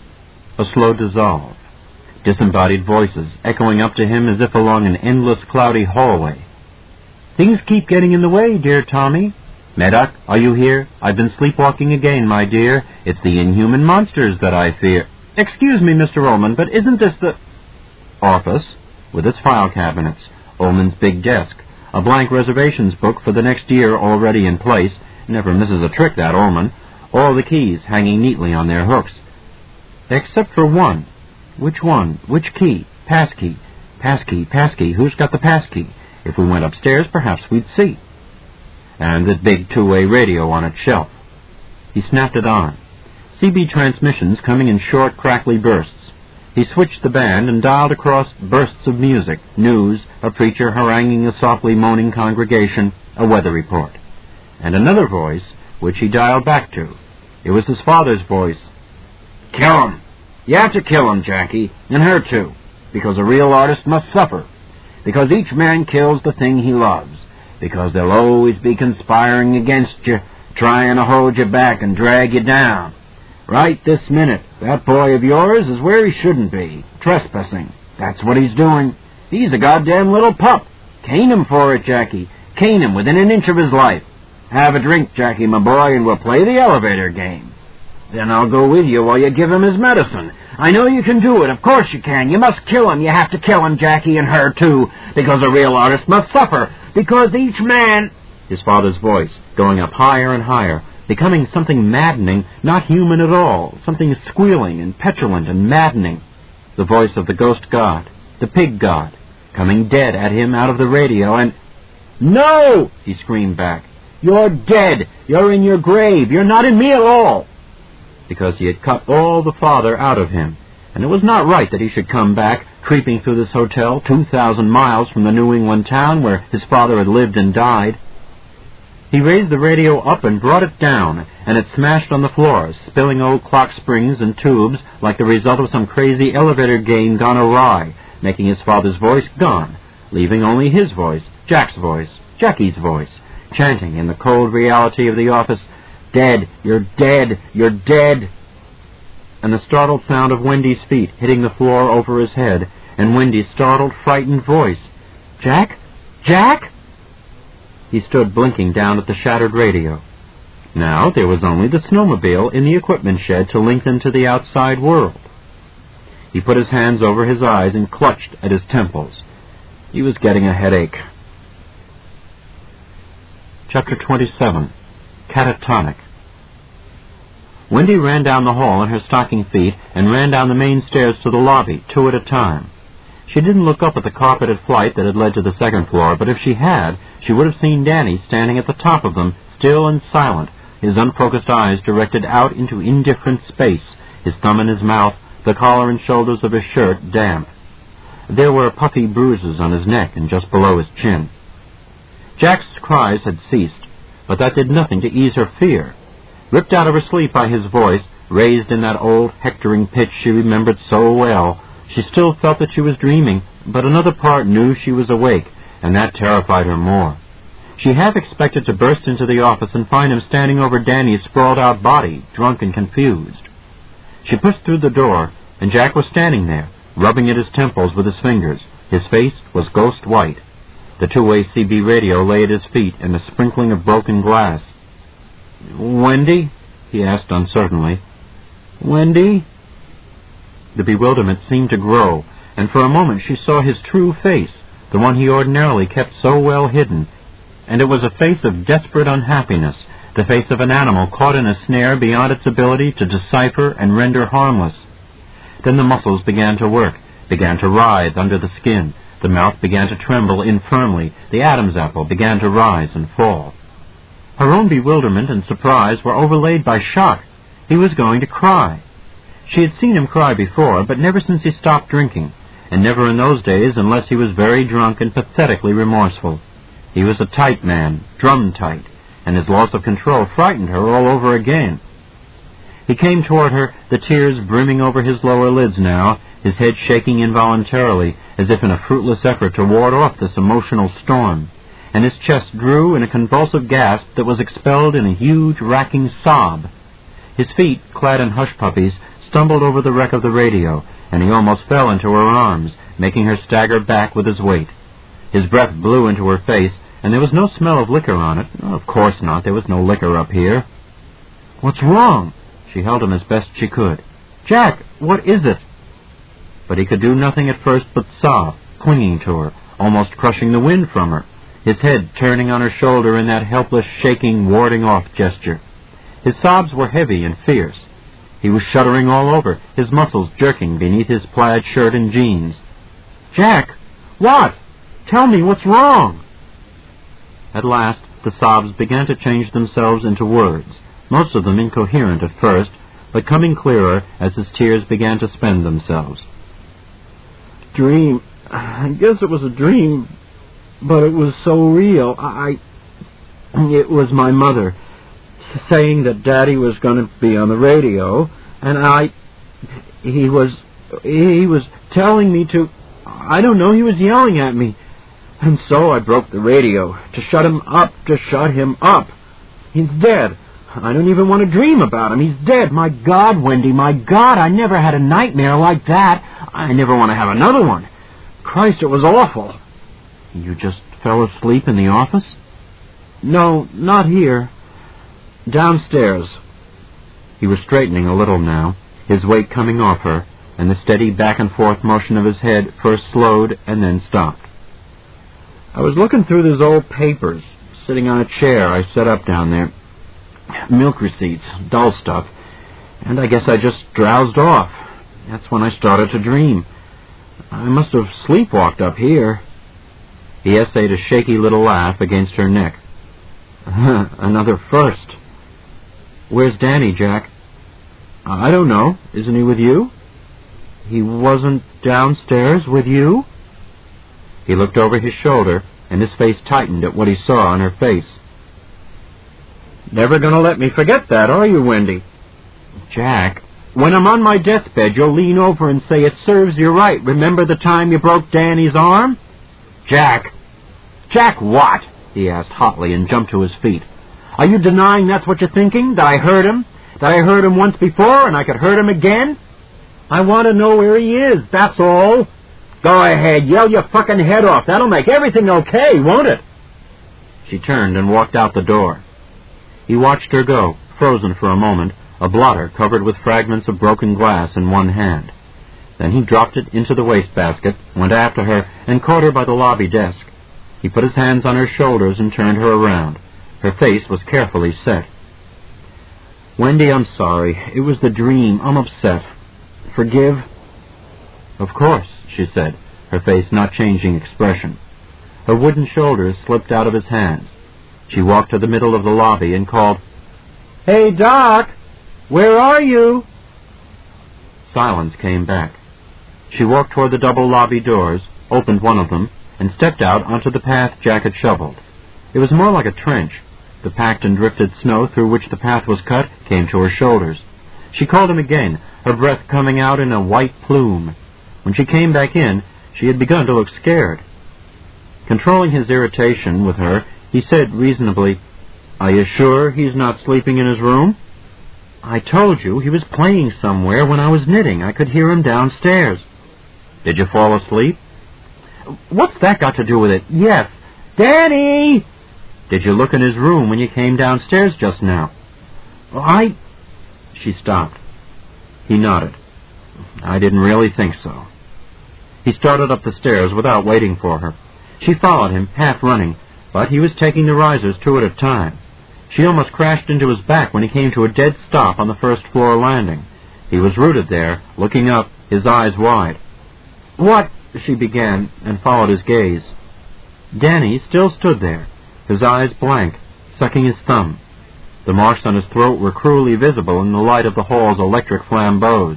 A slow dissolve. Disembodied voices echoing up to him as if along an endless cloudy hallway. "Things keep getting in the way, dear Tommy." "Medoc, are you here? I've been sleepwalking again, my dear. It's the inhuman monsters that I fear." "Excuse me, Mister Ullman, but isn't this the—" Office, with its file cabinets, Ullman's big desk, a blank reservations book for the next year already in place, never misses a trick, that Ullman, all the keys hanging neatly on their hooks. Except for one. Which one? Which key? Passkey. Passkey, passkey. Who's got the passkey? If we went upstairs, perhaps we'd see. And the big two-way radio on its shelf. He snapped it on. C B transmissions coming in short, crackly bursts. He switched the band and dialed across bursts of music, news, a preacher haranguing a softly moaning congregation, a weather report. And another voice, which he dialed back to. It was his father's voice. "Kill him. You have to kill him, Jackie, and her too, because a real artist must suffer, because each man kills the thing he loves, because they'll always be conspiring against you, trying to hold you back and drag you down. Right this minute, that boy of yours is where he shouldn't be, trespassing. That's what he's doing. He's a goddamn little pup. Cane him for it, Jackie. Cane him within an inch of his life. Have a drink, Jackie, my boy, and we'll play the elevator game. Then I'll go with you while you give him his medicine. I know you can do it. Of course you can. You must kill him. You have to kill him, Jackie, and her, too, because a real artist must suffer, because each man—" His father's voice, going up higher and higher, becoming something maddening, not human at all, something squealing and petulant and maddening. The voice of the ghost god, the pig god, coming dead at him out of the radio, and— "No!" he screamed back. "You're dead. You're in your grave. You're not in me at all." Because he had cut all the father out of him, and it was not right that he should come back, creeping through this hotel two thousand miles from the New England town where his father had lived and died. He raised the radio up and brought it down, and it smashed on the floor, spilling old clock springs and tubes like the result of some crazy elevator game gone awry, making his father's voice gone, leaving only his voice, Jack's voice, Jackie's voice, chanting in the cold reality of the office, "Dead, you're dead, you're dead." and the startled sound of Wendy's feet hitting the floor over his head, and Wendy's startled, frightened voice. "Jack? Jack?" He stood blinking down at the shattered radio. Now there was only the snowmobile in the equipment shed to link them to the outside world. He put his hands over his eyes and clutched at his temples. He was getting a headache. Chapter twenty-seven. Catatonic. Wendy ran down the hall in her stocking feet and ran down the main stairs to the lobby, two at a time. She didn't look up at the carpeted flight that had led to the second floor, but if she had, she would have seen Danny standing at the top of them, still and silent, his unfocused eyes directed out into indifferent space, his thumb in his mouth, the collar and shoulders of his shirt damp. There were puffy bruises on his neck and just below his chin. Jack's cries had ceased, but that did nothing to ease her fear. Ripped out of her sleep by his voice, raised in that old hectoring pitch she remembered so well, she still felt that she was dreaming, but another part knew she was awake, and that terrified her more. She half expected to burst into the office and find him standing over Danny's sprawled-out body, drunk and confused. She pushed through the door, and Jack was standing there, rubbing at his temples with his fingers. His face was ghost white. The two-way C B radio lay at his feet in a sprinkling of broken glass. "Wendy?" he asked uncertainly. "Wendy?" The bewilderment seemed to grow, and for a moment she saw his true face, the one he ordinarily kept so well hidden, and it was a face of desperate unhappiness, the face of an animal caught in a snare beyond its ability to decipher and render harmless. Then the muscles began to work, began to writhe under the skin, the mouth began to tremble infirmly, the Adam's apple began to rise and fall. Her own bewilderment and surprise were overlaid by shock. He was going to cry. She had seen him cry before, but never since he stopped drinking, and never in those days unless he was very drunk and pathetically remorseful. He was a tight man, drum-tight, and his loss of control frightened her all over again. He came toward her, the tears brimming over his lower lids now, his head shaking involuntarily, as if in a fruitless effort to ward off this emotional storm, and his chest drew in a convulsive gasp that was expelled in a huge, racking sob. His feet, clad in hush-puppies, stumbled over the wreck of the radio, and he almost fell into her arms, making her stagger back with his weight. His breath blew into her face, and there was no smell of liquor on it. Of course not, there was no liquor up here. "What's wrong?" She held him as best she could. "Jack, what is it?" But he could do nothing at first but sob, clinging to her, almost crushing the wind from her, his head turning on her shoulder in that helpless, shaking, warding-off gesture. His sobs were heavy and fierce. He was shuddering all over, his muscles jerking beneath his plaid shirt and jeans. "Jack! What? Tell me what's wrong!" At last, the sobs began to change themselves into words, most of them incoherent at first, but coming clearer as his tears began to spend themselves. "Dream. I guess it was a dream, but it was so real. I... It was my mother saying that Daddy was going to be on the radio, and I... He was... He was telling me to... I don't know, he was yelling at me. And so I broke the radio, to shut him up, to shut him up. He's dead. I don't even want to dream about him. He's dead. My God, Wendy, my God, I never had a nightmare like that. I never want to have another one. Christ, it was awful." "You just fell asleep in the office?" "No, not here. Downstairs." He was straightening a little now, his weight coming off her, and the steady back-and-forth motion of his head first slowed and then stopped. "I was looking through those old papers, sitting on a chair I set up down there. Milk receipts, dull stuff, and I guess I just drowsed off. That's when I started to dream. I must have sleepwalked up here." He essayed a shaky little laugh against her neck. "Another first. Where's Danny, Jack?" "I don't know. Isn't he with you?" "He wasn't downstairs with you?" He looked over his shoulder, and his face tightened at what he saw on her face. "Never going to let me forget that, are you, Wendy?" "Jack, when I'm on my deathbed, you'll lean over and say, 'It serves you right. Remember the time you broke Danny's arm?'" "Jack!" "Jack what?" he asked hotly and jumped to his feet. "Are you denying that's what you're thinking, that I heard him? that I heard him once before and I could hurt him again? I want to know where he is, that's all. Go ahead, yell your fucking head off. That'll make everything okay, won't it? She turned and walked out the door. He watched her go, frozen for a moment, a blotter covered with fragments of broken glass in one hand. Then he dropped it into the wastebasket, went after her, and caught her by the lobby desk. He put his hands on her shoulders and turned her around. Her face was carefully set. Wendy, I'm sorry. It was the dream. I'm upset. Forgive? Of course, she said, her face not changing expression. Her wooden shoulders slipped out of his hands. She walked to the middle of the lobby and called, "Hey, Doc, where are you?" Silence came back. She walked toward the double lobby doors, opened one of them, and stepped out onto the path Jack had shoveled. It was more like a trench. The packed and drifted snow through which the path was cut came to her shoulders. She called him again, her breath coming out in a white plume. When she came back in, she had begun to look scared. Controlling his irritation with her, he said reasonably, "Are you sure he's not sleeping in his room?" "I told you he was playing somewhere when I was knitting. I could hear him downstairs." "Did you fall asleep?" "What's that got to do with it?" "Yes." "Danny!" "Did you look in his room when you came downstairs just now?" "I..." She stopped. He nodded. "I didn't really think so." He started up the stairs without waiting for her. She followed him, half running, but he was taking the risers two at a time. She almost crashed into his back when he came to a dead stop on the first-floor landing. He was rooted there, looking up, his eyes wide. "What?" she began, and followed his gaze. Danny still stood there, his eyes blank, sucking his thumb. The marks on his throat were cruelly visible in the light of the hall's electric flambeaux.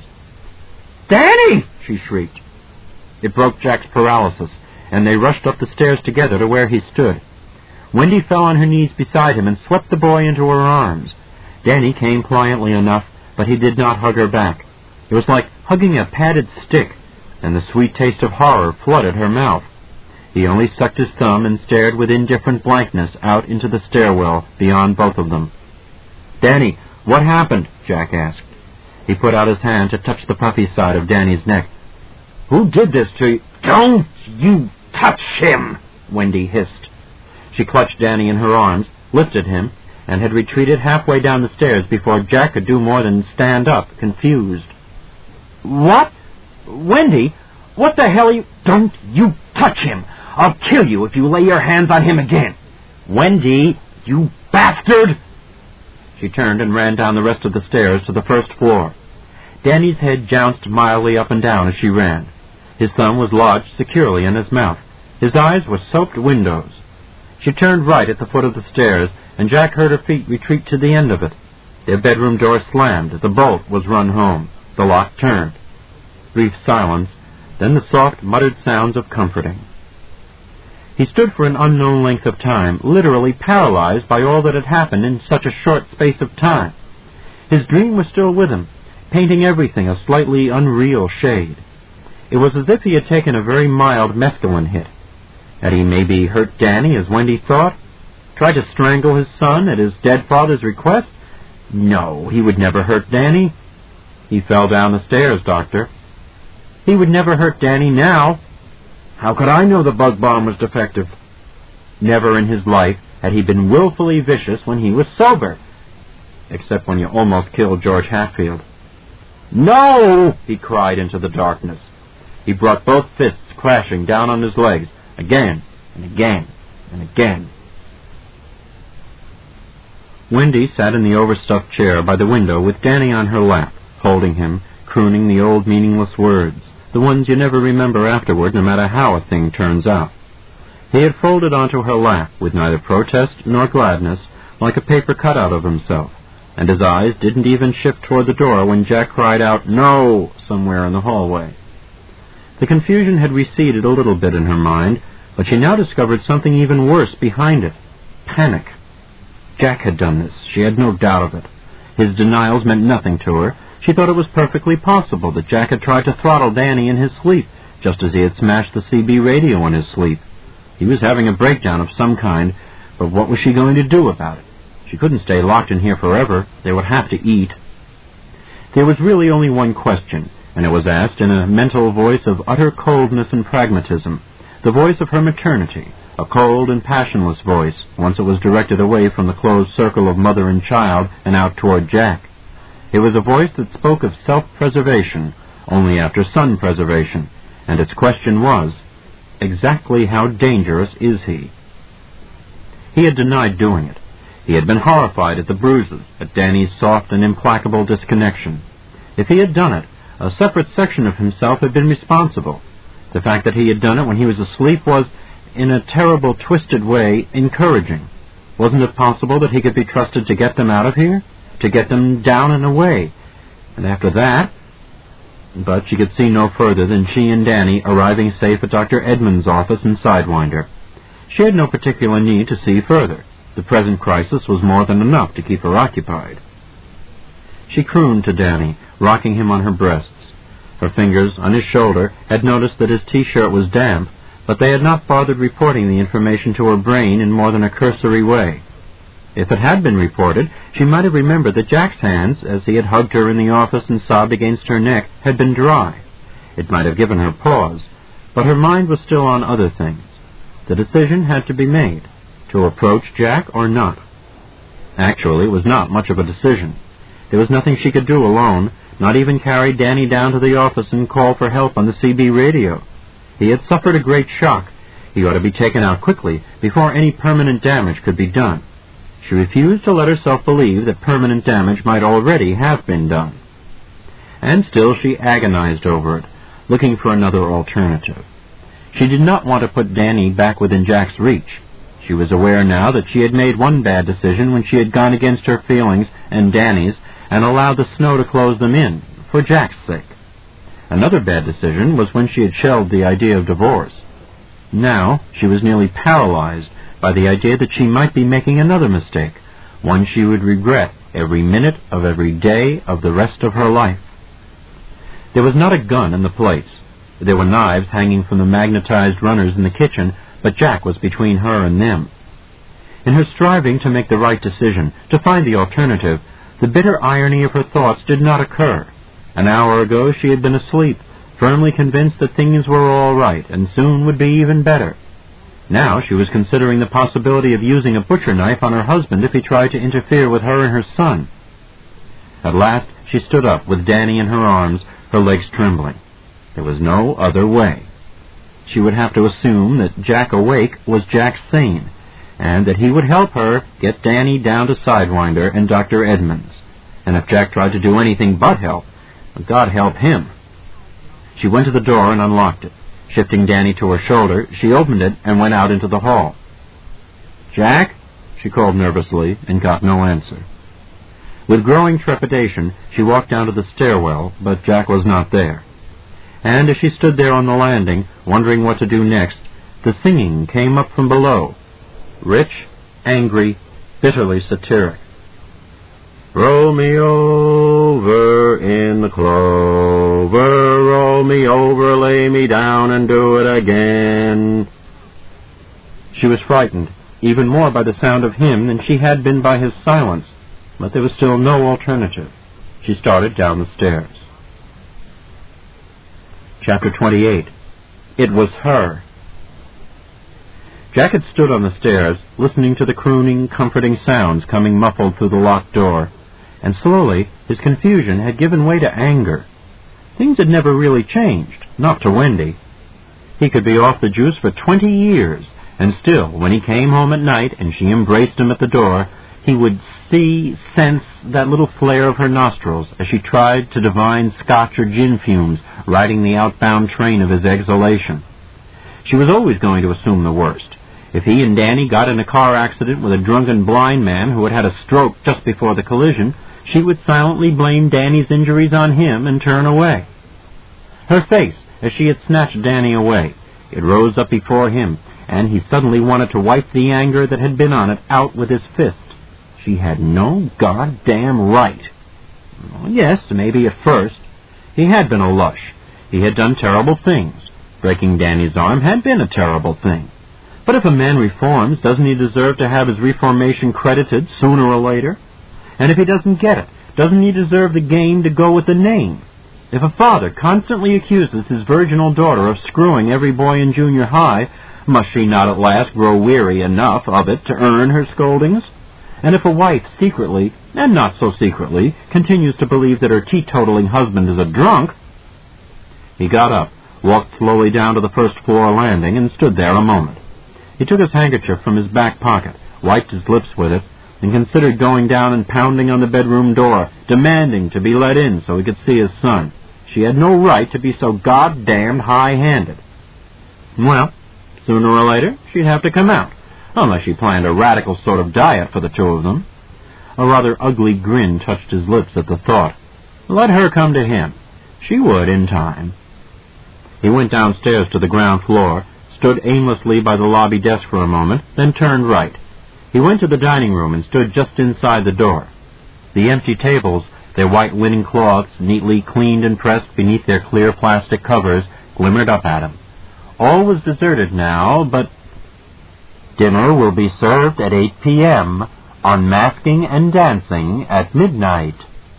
"Danny!" she shrieked. It broke Jack's paralysis, and they rushed up the stairs together to where he stood. Wendy fell on her knees beside him and swept the boy into her arms. Danny came pliantly enough, but he did not hug her back. It was like hugging a padded stick, and the sweet taste of horror flooded her mouth. He only sucked his thumb and stared with indifferent blankness out into the stairwell beyond both of them. "Danny, what happened?" Jack asked. He put out his hand to touch the puffy side of Danny's neck. "Who did this to you?" "Don't you touch him!" Wendy hissed. She clutched Danny in her arms, lifted him, and had retreated halfway down the stairs before Jack could do more than stand up, confused. "What? Wendy, what the hell are you—" "Don't you touch him! I'll kill you if you lay your hands on him again! Wendy, you bastard!" She turned and ran down the rest of the stairs to the first floor. Danny's head jounced mildly up and down as she ran. His thumb was lodged securely in his mouth. His eyes were soaped windows. She turned right at the foot of the stairs, and Jack heard her feet retreat to the end of it. Their bedroom door slammed. The bolt was run home. The lock turned. Brief silence, then the soft, muttered sounds of comforting. He stood for an unknown length of time, literally paralyzed by all that had happened in such a short space of time. His dream was still with him, painting everything a slightly unreal shade. It was as if he had taken a very mild mescaline hit. Had he maybe hurt Danny as Wendy thought? Tried to strangle his son at his dead father's request? No, he would never hurt Danny. He fell down the stairs, Doctor. He would never hurt Danny now. How could I know the bug bomb was defective? Never in his life had he been willfully vicious when he was sober, except when you almost killed George Hatfield. "No!" he cried into the darkness. He brought both fists crashing down on his legs, again and again and again. Wendy sat in the overstuffed chair by the window with Danny on her lap, holding him, crooning the old meaningless words, the ones you never remember afterward, no matter how a thing turns out. He had folded onto her lap, with neither protest nor gladness, like a paper cutout of himself, and his eyes didn't even shift toward the door when Jack cried out, "No!" somewhere in the hallway. The confusion had receded a little bit in her mind, but she now discovered something even worse behind it. Panic. Jack had done this. She had no doubt of it. His denials meant nothing to her. She thought it was perfectly possible that Jack had tried to throttle Danny in his sleep, just as he had smashed the C B radio in his sleep. He was having a breakdown of some kind, but what was she going to do about it? She couldn't stay locked in here forever. They would have to eat. There was really only one question, and it was asked in a mental voice of utter coldness and pragmatism, the voice of her maternity, a cold and passionless voice, once it was directed away from the closed circle of mother and child and out toward Jack. It was a voice that spoke of self-preservation, only after son-preservation, and its question was, exactly how dangerous is he? He had denied doing it. He had been horrified at the bruises, at Danny's soft and implacable disconnection. If he had done it, a separate section of himself had been responsible. The fact that he had done it when he was asleep was, in a terrible, twisted way, encouraging. Wasn't it possible that he could be trusted to get them out of here? To get them down and away? And after that... But she could see no further than she and Danny arriving safe at Doctor Edmonds' office in Sidewinder. She had no particular need to see further. The present crisis was more than enough to keep her occupied. She crooned to Danny, rocking him on her breasts. Her fingers, on his shoulder, had noticed that his T-shirt was damp, but they had not bothered reporting the information to her brain in more than a cursory way. If it had been reported, she might have remembered that Jack's hands, as he had hugged her in the office and sobbed against her neck, had been dry. It might have given her pause, but her mind was still on other things. The decision had to be made, to approach Jack or not. Actually, it was not much of a decision. There was nothing she could do alone, not even carry Danny down to the office and call for help on the C B radio. He had suffered a great shock. He ought to be taken out quickly, before any permanent damage could be done. She refused to let herself believe that permanent damage might already have been done. And still she agonized over it, looking for another alternative. She did not want to put Danny back within Jack's reach. She was aware now that she had made one bad decision when she had gone against her feelings and Danny's and allowed the snow to close them in, for Jack's sake. Another bad decision was when she had shelved the idea of divorce. Now she was nearly paralyzed by the idea that she might be making another mistake, one she would regret every minute of every day of the rest of her life. There was not a gun in the place. There were knives hanging from the magnetized runners in the kitchen, but Jack was between her and them. In her striving to make the right decision, to find the alternative, the bitter irony of her thoughts did not occur. An hour ago she had been asleep, firmly convinced that things were all right and soon would be even better. Now she was considering the possibility of using a butcher knife on her husband if he tried to interfere with her and her son. At last she stood up with Danny in her arms, her legs trembling. There was no other way. She would have to assume that Jack awake was Jack sane, and that he would help her get Danny down to Sidewinder and Doctor Edmonds. And if Jack tried to do anything but help, God help him. She went to the door and unlocked it. Shifting Danny to her shoulder, she opened it and went out into the hall. "Jack?" she called nervously, and got no answer. With growing trepidation, she walked down to the stairwell, but Jack was not there. And as she stood there on the landing, wondering what to do next, the singing came up from below. Rich, angry, bitterly satiric. "Roll me over in the clover, roll me over, lay me down, and do it again." She was frightened, even more by the sound of him than she had been by his silence, but there was still no alternative. She started down the stairs. Chapter twenty-eight. It was her. Jack had stood on the stairs, listening to the crooning, comforting sounds coming muffled through the locked door, and slowly his confusion had given way to anger. Things had never really changed, not to Wendy. He could be off the juice for twenty years, and still, when he came home at night and she embraced him at the door, he would see, sense that little flare of her nostrils as she tried to divine Scotch or gin fumes riding the outbound train of his exhalation. She was always going to assume the worst. If he and Danny got in a car accident with a drunken blind man who had had a stroke just before the collision, she would silently blame Danny's injuries on him and turn away. Her face, as she had snatched Danny away, it rose up before him, and he suddenly wanted to wipe the anger that had been on it out with his fist. She had no goddamn right. Well, yes, maybe at first. He had been a lush. He had done terrible things. Breaking Danny's arm had been a terrible thing. But if a man reforms, doesn't he deserve to have his reformation credited sooner or later? And if he doesn't get it, doesn't he deserve the game to go with the name? If a father constantly accuses his virginal daughter of screwing every boy in junior high, must she not at last grow weary enough of it to earn her scoldings? And if a wife secretly, and not so secretly, continues to believe that her teetotaling husband is a drunk... He got up, walked slowly down to the first floor landing, and stood there a moment. He took his handkerchief from his back pocket, wiped his lips with it, and considered going down and pounding on the bedroom door, demanding to be let in so he could see his son. She had no right to be so goddamned high-handed. Well, sooner or later, she'd have to come out, unless she planned a radical sort of diet for the two of them. A rather ugly grin touched his lips at the thought. Let her come to him. She would in time. He went downstairs to the ground floor, stood aimlessly by the lobby desk for a moment, then turned right. He went to the dining room and stood just inside the door. The empty tables, their white linen cloths neatly cleaned and pressed beneath their clear plastic covers, glimmered up at him. All was deserted now, but... Dinner will be served at eight p.m., unmasking and dancing at midnight.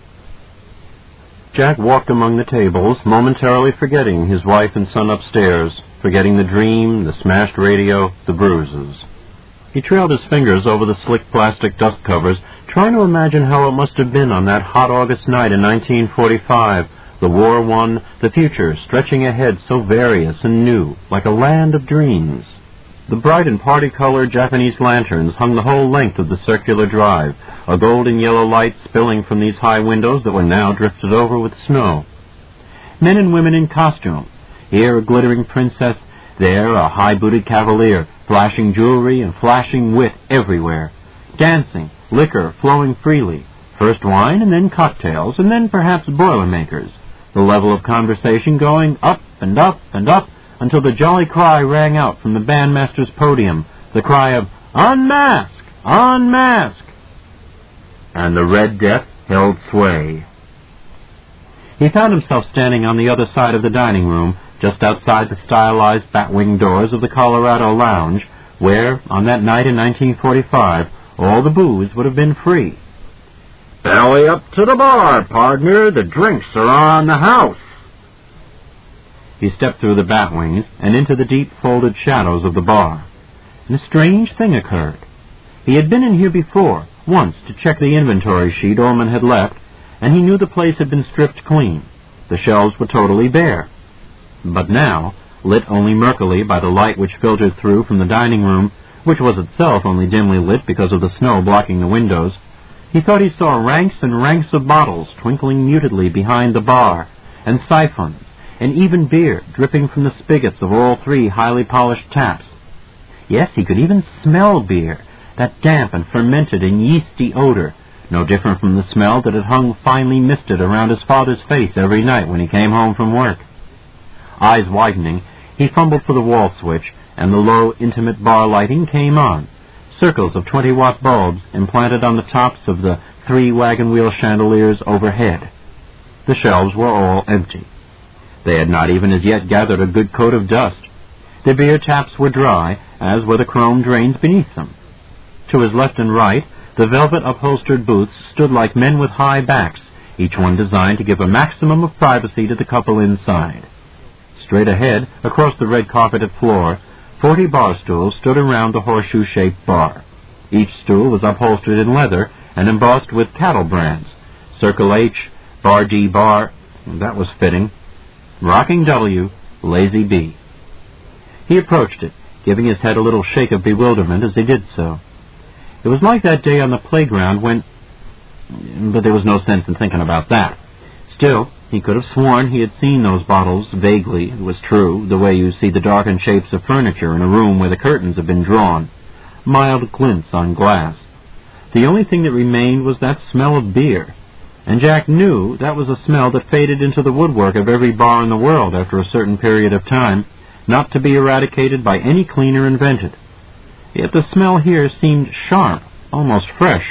Jack walked among the tables, momentarily forgetting his wife and son upstairs, forgetting the dream, the smashed radio, the bruises. He trailed his fingers over the slick plastic dust covers, trying to imagine how it must have been on that hot August night in nineteen forty-five, the war won, the future stretching ahead so various and new, like a land of dreams. The bright and party-colored Japanese lanterns hung the whole length of the circular drive, a golden yellow light spilling from these high windows that were now drifted over with snow. Men and women in costume, here a glittering princess, there a high-booted cavalier, flashing jewelry and flashing wit everywhere, dancing, liquor flowing freely, first wine and then cocktails, and then perhaps Boilermakers, the level of conversation going up and up and up until the jolly cry rang out from the bandmaster's podium, the cry of, "Unmask! Unmask!" And the Red Death held sway. He found himself standing on the other side of the dining room, just outside the stylized bat-wing doors of the Colorado Lounge, where, on that night in nineteen forty-five, all the booze would have been free. "Belly up to the bar, partner. The drinks are on the house." He stepped through the bat-wings and into the deep folded shadows of the bar. And a strange thing occurred. He had been in here before, once, to check the inventory sheet Orman had left, and he knew the place had been stripped clean. The shelves were totally bare. But now, lit only murkily by the light which filtered through from the dining room, which was itself only dimly lit because of the snow blocking the windows, he thought he saw ranks and ranks of bottles twinkling mutedly behind the bar, and siphons, and even beer dripping from the spigots of all three highly polished taps. Yes, he could even smell beer, that damp and fermented and yeasty odor, no different from the smell that had hung finely misted around his father's face every night when he came home from work. Eyes widening, he fumbled for the wall switch, and the low, intimate bar lighting came on, circles of twenty-watt bulbs implanted on the tops of the three wagon-wheel chandeliers overhead. The shelves were all empty. They had not even as yet gathered a good coat of dust. The beer taps were dry, as were the chrome drains beneath them. To his left and right, the velvet-upholstered booths stood like men with high backs, each one designed to give a maximum of privacy to the couple inside. Straight ahead, across the red-carpeted floor, forty bar stools stood around the horseshoe-shaped bar. Each stool was upholstered in leather and embossed with cattle brands. Circle H, Bar D Bar, that was fitting. Rocking W, Lazy B. He approached it, giving his head a little shake of bewilderment as he did so. It was like that day on the playground when... But there was no sense in thinking about that. Still, he could have sworn he had seen those bottles vaguely. It was true, the way you see the darkened shapes of furniture in a room where the curtains have been drawn. Mild glints on glass. The only thing that remained was that smell of beer. And Jack knew that was a smell that faded into the woodwork of every bar in the world after a certain period of time, not to be eradicated by any cleaner invented. Yet the smell here seemed sharp, almost fresh.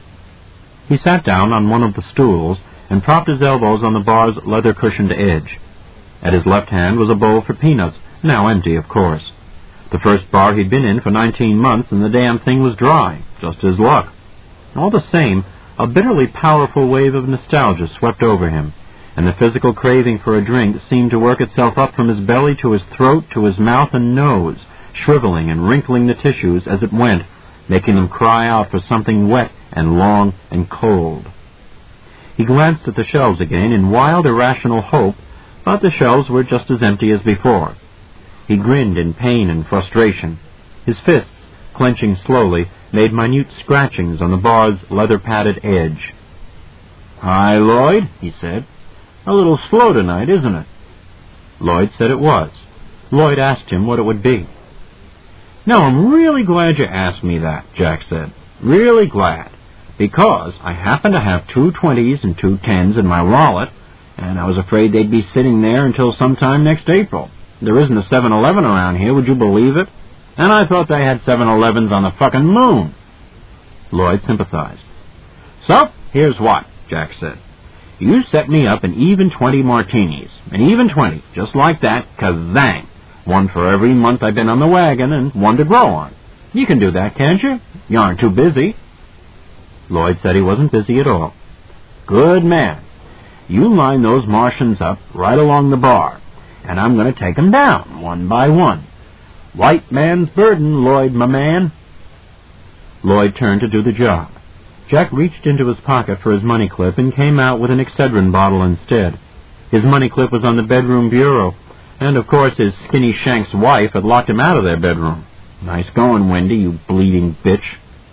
He sat down on one of the stools and propped his elbows on the bar's leather-cushioned edge. At his left hand was a bowl for peanuts, now empty, of course. The first bar he'd been in for nineteen months, and the damn thing was dry, just his luck. All the same, a bitterly powerful wave of nostalgia swept over him, and the physical craving for a drink seemed to work itself up from his belly to his throat to his mouth and nose, shriveling and wrinkling the tissues as it went, making them cry out for something wet and long and cold. He glanced at the shelves again in wild, irrational hope, but the shelves were just as empty as before. He grinned in pain and frustration. His fists, clenching slowly, made minute scratchings on the bar's leather-padded edge. "Hi, Lloyd," he said. "A little slow tonight, isn't it?" Lloyd said it was. Lloyd asked him what it would be. "Now, I'm really glad you asked me that," Jack said. "Really glad. Because I happen to have two twenties and two tens in my wallet, and I was afraid they'd be sitting there until sometime next April. There isn't a seven eleven around here, would you believe it? And I thought they had seven elevens on the fucking moon." Lloyd sympathized. "So, here's what," Jack said. "You set me up an even twenty martinis, an even twenty, just like that, kazang. One for every month I've been on the wagon and one to grow on. You can do that, can't you? You aren't too busy." Lloyd said he wasn't busy at all. "Good man. You line those Martians up right along the bar, and I'm going to take 'em down, one by one. White man's burden, Lloyd, my man." Lloyd turned to do the job. Jack reached into his pocket for his money clip and came out with an Excedrin bottle instead. His money clip was on the bedroom bureau, and of course his skinny shank's wife had locked him out of their bedroom. "Nice going, Wendy, you bleeding bitch."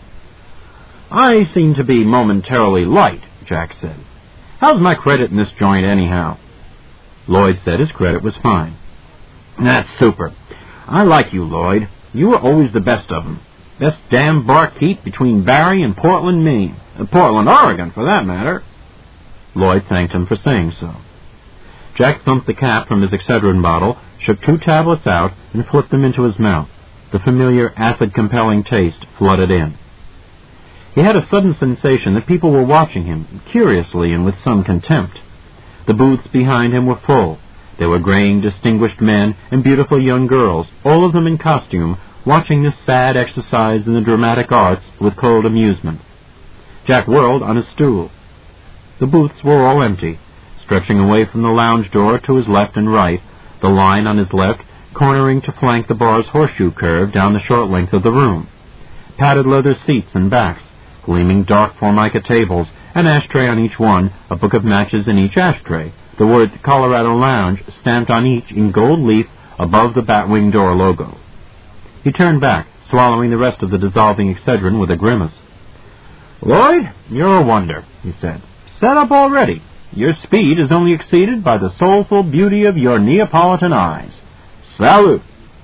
"I seem to be momentarily light," Jack said. "How's my credit in this joint, anyhow?" Lloyd said his credit was fine. "That's super. I like you, Lloyd. You were always the best of 'em. Best damn barkeep between Barry and Portland, Maine. Uh, Portland, Oregon, for that matter." Lloyd thanked him for saying so. Jack thumped the cap from his Excedrin bottle, shook two tablets out, and flipped them into his mouth. The familiar, acid-compelling taste flooded in. He had a sudden sensation that people were watching him, curiously and with some contempt. The booths behind him were full. There were graying, distinguished men and beautiful young girls, all of them in costume, watching this sad exercise in the dramatic arts with cold amusement. Jack whirled on his stool. The booths were all empty. Stretching away from the lounge door to his left and right, the line on his left cornering to flank the bar's horseshoe curve down the short length of the room. Padded leather seats and backs, gleaming dark formica tables, an ashtray on each one, a book of matches in each ashtray, the words Colorado Lounge stamped on each in gold leaf above the Batwing door logo. He turned back, swallowing the rest of the dissolving Excedrin with a grimace. "Lloyd, you're a wonder," he said. "Set up already. Your speed is only exceeded by the soulful beauty of your Neapolitan eyes. Salute!"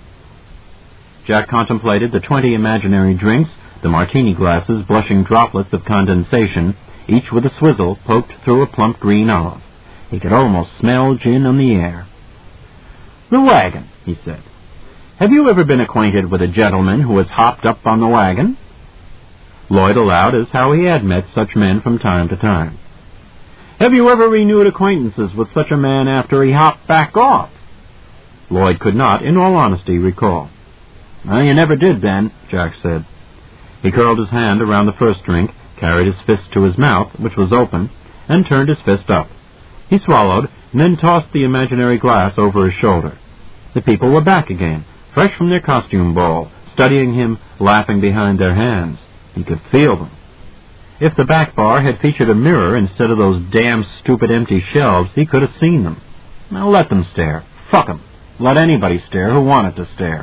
Jack contemplated the twenty imaginary drinks, the martini glasses blushing droplets of condensation, each with a swizzle poked through a plump green olive. He could almost smell gin on the air. "The wagon," he said. "Have you ever been acquainted with a gentleman who has hopped up on the wagon?" Lloyd allowed as how he had met such men from time to time. "Have you ever renewed acquaintances with such a man after he hopped back off?" Lloyd could not, in all honesty, recall. "Well, you never did, then," Jack said. He curled his hand around the first drink, carried his fist to his mouth, which was open, and turned his fist up. He swallowed, and then tossed the imaginary glass over his shoulder. The people were back again, fresh from their costume ball, studying him, laughing behind their hands. He could feel them. If the back bar had featured a mirror instead of those damn stupid empty shelves, he could have seen them. Now let them stare. Fuck 'em. Let anybody stare who wanted to stare.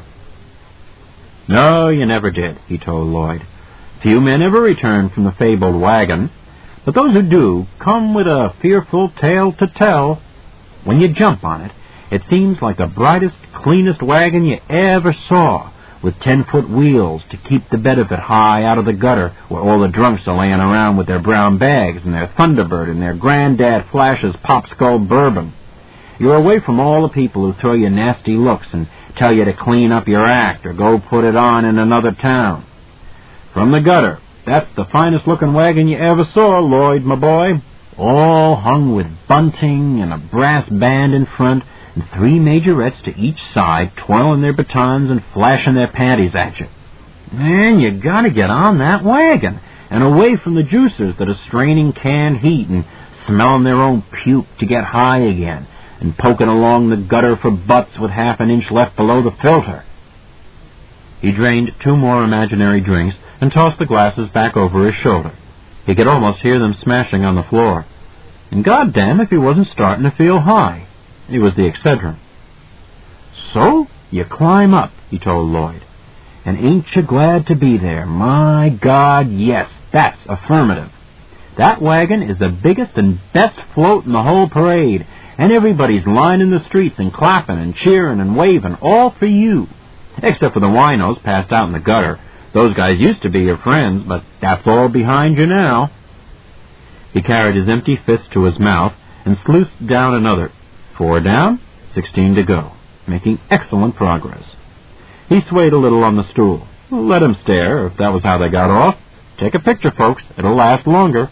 "No, you never did," he told Lloyd. "Few men ever return from the fabled wagon, but those who do come with a fearful tale to tell. When you jump on it, it seems like the brightest, cleanest wagon you ever saw, with ten-foot wheels to keep the bed of it high out of the gutter where all the drunks are laying around with their brown bags and their Thunderbird and their Granddad Flash's Pop Skull bourbon. You're away from all the people who throw you nasty looks and tell you to clean up your act or go put it on in another town. From the gutter, that's the finest-looking wagon you ever saw, Lloyd, my boy. All hung with bunting and a brass band in front and three majorettes to each side, twirling their batons and flashing their panties at you. Man, you gotta get on that wagon and away from the juicers that are straining canned heat and smelling their own puke to get high again, and poking along the gutter for butts with half an inch left below the filter. He drained two more imaginary drinks and tossed the glasses back over his shoulder. He could almost hear them smashing on the floor. And goddamn if he wasn't starting to feel high. It was the Excedrin. So, you climb up, he told Lloyd. And ain't you glad to be there? My God, yes, that's affirmative. That wagon is the biggest and best float in the whole parade, and everybody's lining the streets and clapping and cheering and waving, all for you. Except for the winos passed out in the gutter. Those guys used to be your friends, but that's all behind you now. He carried his empty fist to his mouth and sluiced down another. Four down, sixteen to go, making excellent progress. He swayed a little on the stool. Let him stare, if that was how they got off. Take a picture, folks. It'll last longer.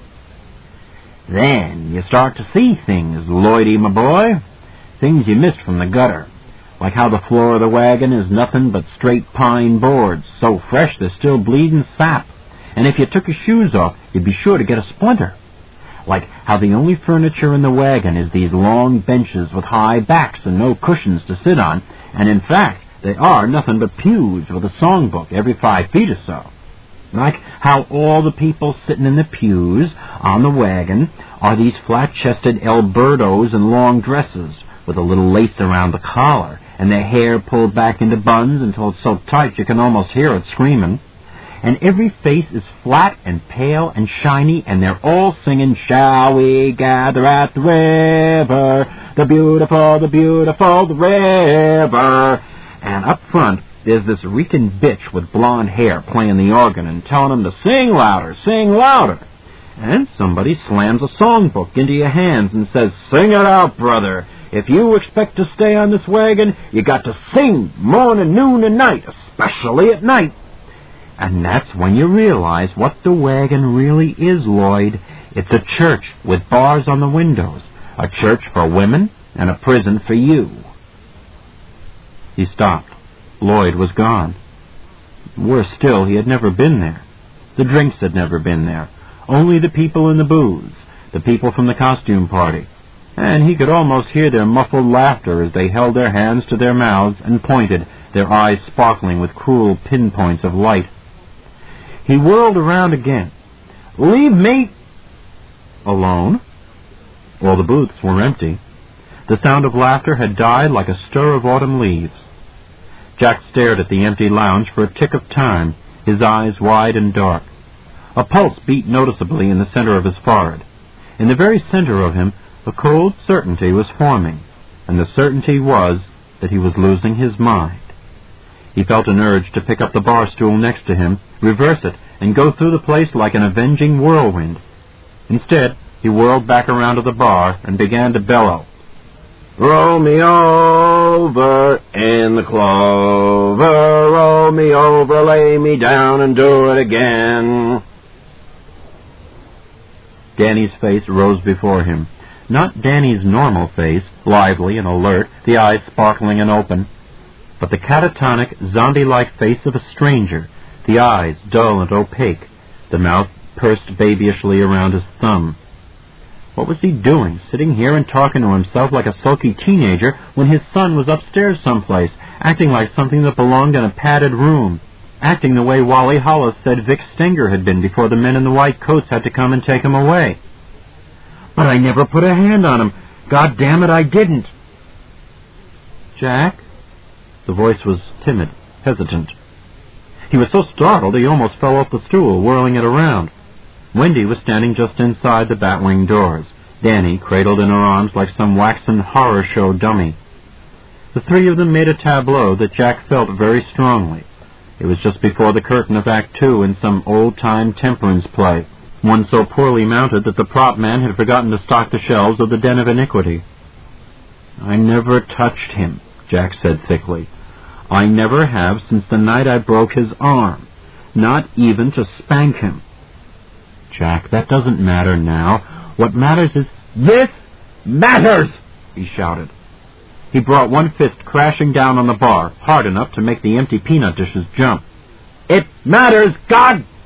Then you start to see things, Lloydie, my boy. Things you missed from the gutter. Like how the floor of the wagon is nothing but straight pine boards, so fresh they're still bleeding sap. And if you took your shoes off, you'd be sure to get a splinter. Like how the only furniture in the wagon is these long benches with high backs and no cushions to sit on, and in fact, they are nothing but pews with a songbook every five feet or so. Like how all the people sitting in the pews on the wagon are these flat-chested Albertos in long dresses with a little lace around the collar, and their hair pulled back into buns until it's so tight you can almost hear it screaming. And every face is flat and pale and shiny, and they're all singing, "Shall we gather at the river, the beautiful, the beautiful, the river." And up front, there's this reeking bitch with blonde hair playing the organ and telling them to sing louder, sing louder. And somebody slams a songbook into your hands and says, "Sing it out, brother. If you expect to stay on this wagon, you got to sing morning, noon, and night, especially at night." And that's when you realize what the wagon really is, Lloyd. It's a church with bars on the windows, a church for women and a prison for you. He stopped. Lloyd was gone. Worse still, he had never been there. The drinks had never been there. Only the people in the booths, the people from the costume party. And he could almost hear their muffled laughter as they held their hands to their mouths and pointed, their eyes sparkling with cruel pinpoints of light. He whirled around again. "Leave me alone." All the booths were empty. The sound of laughter had died like a stir of autumn leaves. Jack stared at the empty lounge for a tick of time, his eyes wide and dark. A pulse beat noticeably in the center of his forehead. In the very center of him, a cold certainty was forming, and the certainty was that he was losing his mind. He felt an urge to pick up the bar stool next to him, reverse it, and go through the place like an avenging whirlwind. Instead, he whirled back around to the bar and began to bellow, "Roll me over in the clover, roll me over, lay me down and do it again." Danny's face rose before him. Not Danny's normal face, lively and alert, the eyes sparkling and open, but the catatonic, zombie-like face of a stranger, the eyes dull and opaque, the mouth pursed babyishly around his thumb. What was he doing, sitting here and talking to himself like a sulky teenager when his son was upstairs someplace, acting like something that belonged in a padded room, acting the way Wally Hollis said Vic Stenger had been before the men in the white coats had to come and take him away? "But I never put a hand on him. God damn it, I didn't." "Jack?" The voice was timid, hesitant. He was so startled he almost fell off the stool, whirling it around. Wendy was standing just inside the Batwing doors, Danny cradled in her arms like some waxen horror show dummy. The three of them made a tableau that Jack felt very strongly. It was just before the curtain of Act Two in some old-time temperance play, one so poorly mounted that the prop man had forgotten to stock the shelves of the Den of Iniquity. "I never touched him," Jack said thickly. "I never have since the night I broke his arm. Not even to spank him." "Jack, that doesn't matter now. What matters is—" "This matters!" he shouted. He brought one fist crashing down on the bar, hard enough to make the empty peanut dishes jump. "It matters, God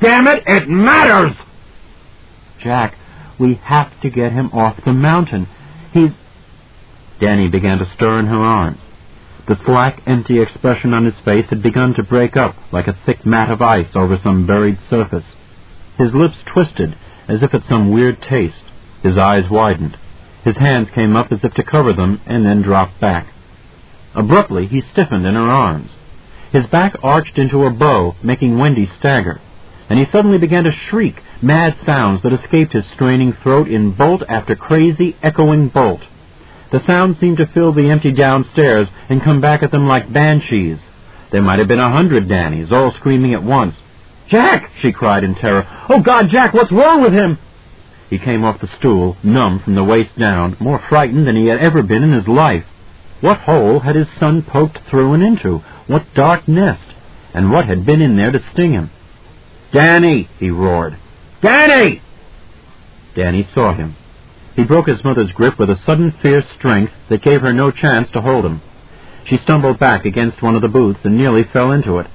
damn it, it matters! Jack, we have to get him off the mountain. He's... Danny began to stir in her arms. The slack, empty expression on his face had begun to break up like a thick mat of ice over some buried surface. His lips twisted as if at some weird taste. His eyes widened. His hands came up as if to cover them and then dropped back. Abruptly, he stiffened in her arms. His back arched into a bow, making Wendy stagger, and he suddenly began to shriek, mad sounds that escaped his straining throat in bolt after crazy, echoing bolt. The sound seemed to fill the empty downstairs and come back at them like banshees. There might have been a hundred Dannys, all screaming at once. "Jack!" she cried in terror. "Oh, God, Jack, what's wrong with him?" He came off the stool, numb from the waist down, more frightened than he had ever been in his life. What hole had his son poked through and into? What dark nest? And what had been in there to sting him? "Danny!" he roared. "Danny!" Danny saw him. He broke his mother's grip with a sudden fierce strength that gave her no chance to hold him. She stumbled back against one of the booths and nearly fell into it.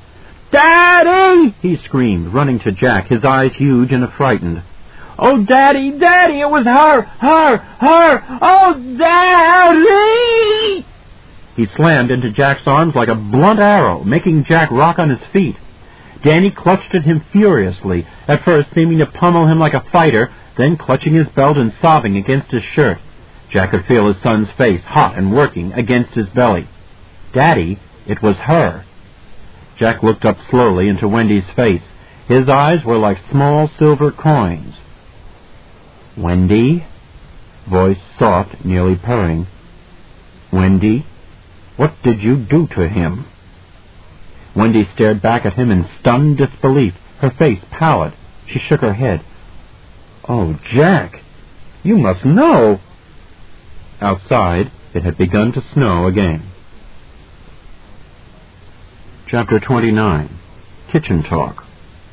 "Daddy!" he screamed, running to Jack, his eyes huge and affrighted. "Oh, Daddy, Daddy, it was her, her, her! Oh, Daddy!" He slammed into Jack's arms like a blunt arrow, making Jack rock on his feet. Danny clutched at him furiously, at first seeming to pummel him like a fighter, then clutching his belt and sobbing against his shirt. Jack could feel his son's face, hot and working, against his belly. Daddy, it was her. Jack looked up slowly into Wendy's face. His eyes were like small silver coins. "Wendy?" Voice soft, nearly purring. "Wendy, what did you do to him?" Wendy stared back at him in stunned disbelief, her face pallid. She shook her head. "Oh, Jack, you must know." Outside, it had begun to snow again. Chapter twenty-nine. Kitchen Talk.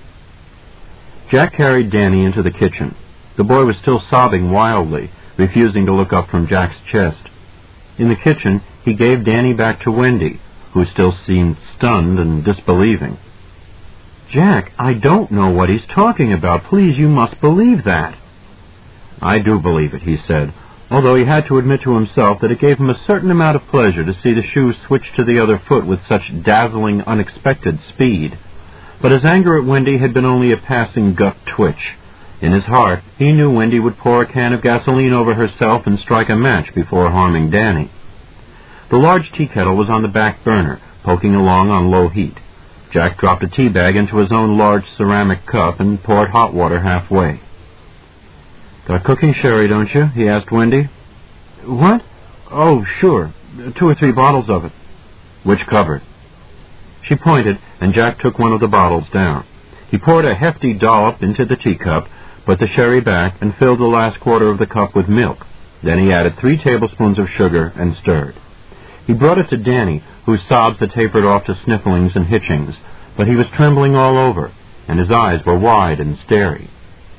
Jack carried Danny into the kitchen. The boy was still sobbing wildly, refusing to look up from Jack's chest. In the kitchen, he gave Danny back to Wendy, who still seemed stunned and disbelieving. "Jack, I don't know what he's talking about. Please, you must believe that." "I do believe it," he said, although he had to admit to himself that it gave him a certain amount of pleasure to see the shoe switch to the other foot with such dazzling, unexpected speed. But his anger at Wendy had been only a passing gut twitch. In his heart, he knew Wendy would pour a can of gasoline over herself and strike a match before harming Danny. The large tea kettle was on the back burner, poking along on low heat. Jack dropped a tea bag into his own large ceramic cup and poured hot water halfway. "Got cooking sherry, don't you?" he asked Wendy. "What? Oh, sure. Two or three bottles of it." "Which cupboard?" She pointed, and Jack took one of the bottles down. He poured a hefty dollop into the teacup, put the sherry back, and filled the last quarter of the cup with milk. Then he added three tablespoons of sugar and stirred. He brought it to Danny, whose sobs had tapered off to snifflings and hitchings, but he was trembling all over, and his eyes were wide and starey.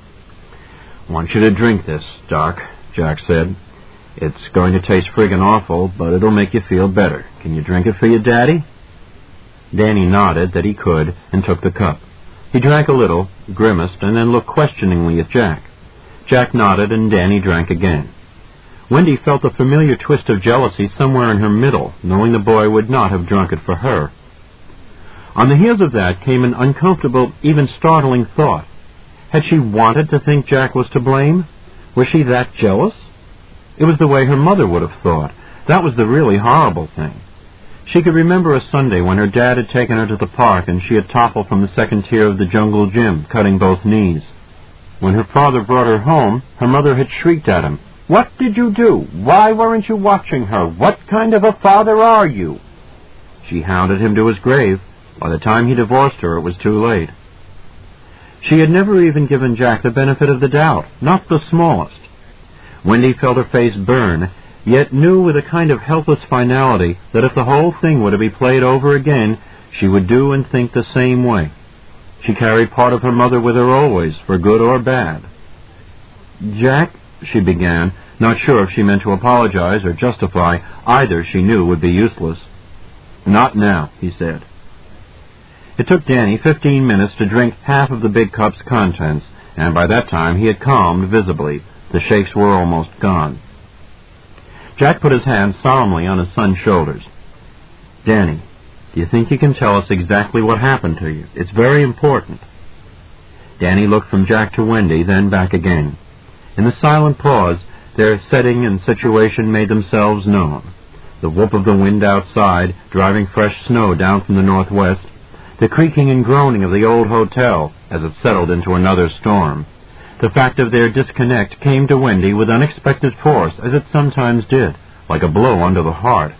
"Want you to drink this, Doc," Jack said. "It's going to taste friggin' awful, but it'll make you feel better. Can you drink it for your daddy?" Danny nodded that he could and took the cup. He drank a little, grimaced, and then looked questioningly at Jack. Jack nodded, and Danny drank again. Wendy felt a familiar twist of jealousy somewhere in her middle, knowing the boy would not have drunk it for her. On the heels of that came an uncomfortable, even startling thought. Had she wanted to think Jack was to blame? Was she that jealous? It was the way her mother would have thought. That was the really horrible thing. She could remember a Sunday when her dad had taken her to the park and she had toppled from the second tier of the jungle gym, cutting both knees. When her father brought her home, her mother had shrieked at him, "What did you do? Why weren't you watching her? What kind of a father are you?" She hounded him to his grave. By the time he divorced her, it was too late. She had never even given Jack the benefit of the doubt, not the smallest. Wendy felt her face burn, yet knew with a kind of helpless finality that if the whole thing were to be played over again, she would do and think the same way. She carried part of her mother with her always, for good or bad. "Jack," she began, not sure if she meant to apologize or justify. Either she knew would be useless. "Not now," he said. It took Danny fifteen minutes to drink half of the big cup's contents, and by that time he had calmed visibly. The shakes were almost gone. Jack put his hand solemnly on his son's shoulders. "Danny, do you think you can tell us exactly what happened to you? It's very important." Danny looked from Jack to Wendy, then back again. In the silent pause, their setting and situation made themselves known. The whoop of the wind outside, driving fresh snow down from the northwest, the creaking and groaning of the old hotel as it settled into another storm. The fact of their disconnect came to Wendy with unexpected force, as it sometimes did, like a blow under the heart.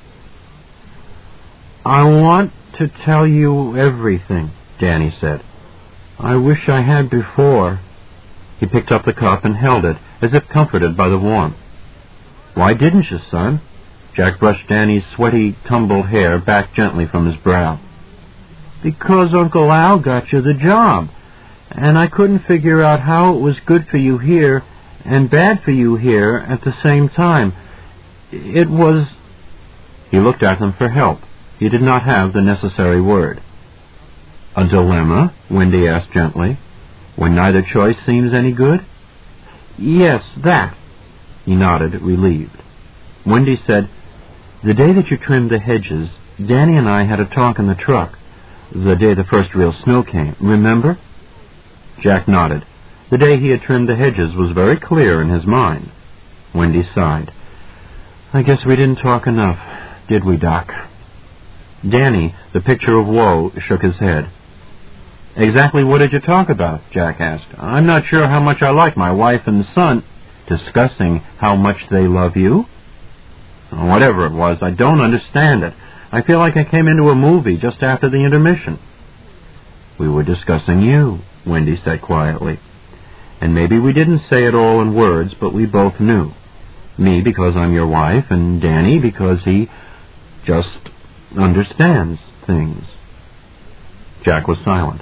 "I want to tell you everything," Danny said. "I wish I had before." He picked up the cup and held it, as if comforted by the warmth. "Why didn't you, son?" Jack brushed Danny's sweaty, tumbled hair back gently from his brow. "Because Uncle Al got you the job, and I couldn't figure out how it was good for you here and bad for you here at the same time. It was—" He looked at them for help. He did not have the necessary word. "A dilemma?" Wendy asked gently. "When neither choice seems any good?" "Yes, that." He nodded, relieved. Wendy said, "The day that you trimmed the hedges, Danny and I had a talk in the truck. The day the first real snow came. Remember?" Jack nodded. The day he had trimmed the hedges was very clear in his mind. Wendy sighed. "I guess we didn't talk enough, did we, Doc?" Danny, the picture of woe, shook his head. "Exactly what did you talk about?" Jack asked. "I'm not sure how much I like my wife and son." "Discussing how much they love you?" "Whatever it was, I don't understand it. I feel like I came into a movie just after the intermission." "We were discussing you," Wendy said quietly. "And maybe we didn't say it all in words, but we both knew. Me because I'm your wife, and Danny because he just understands things." Jack was silent.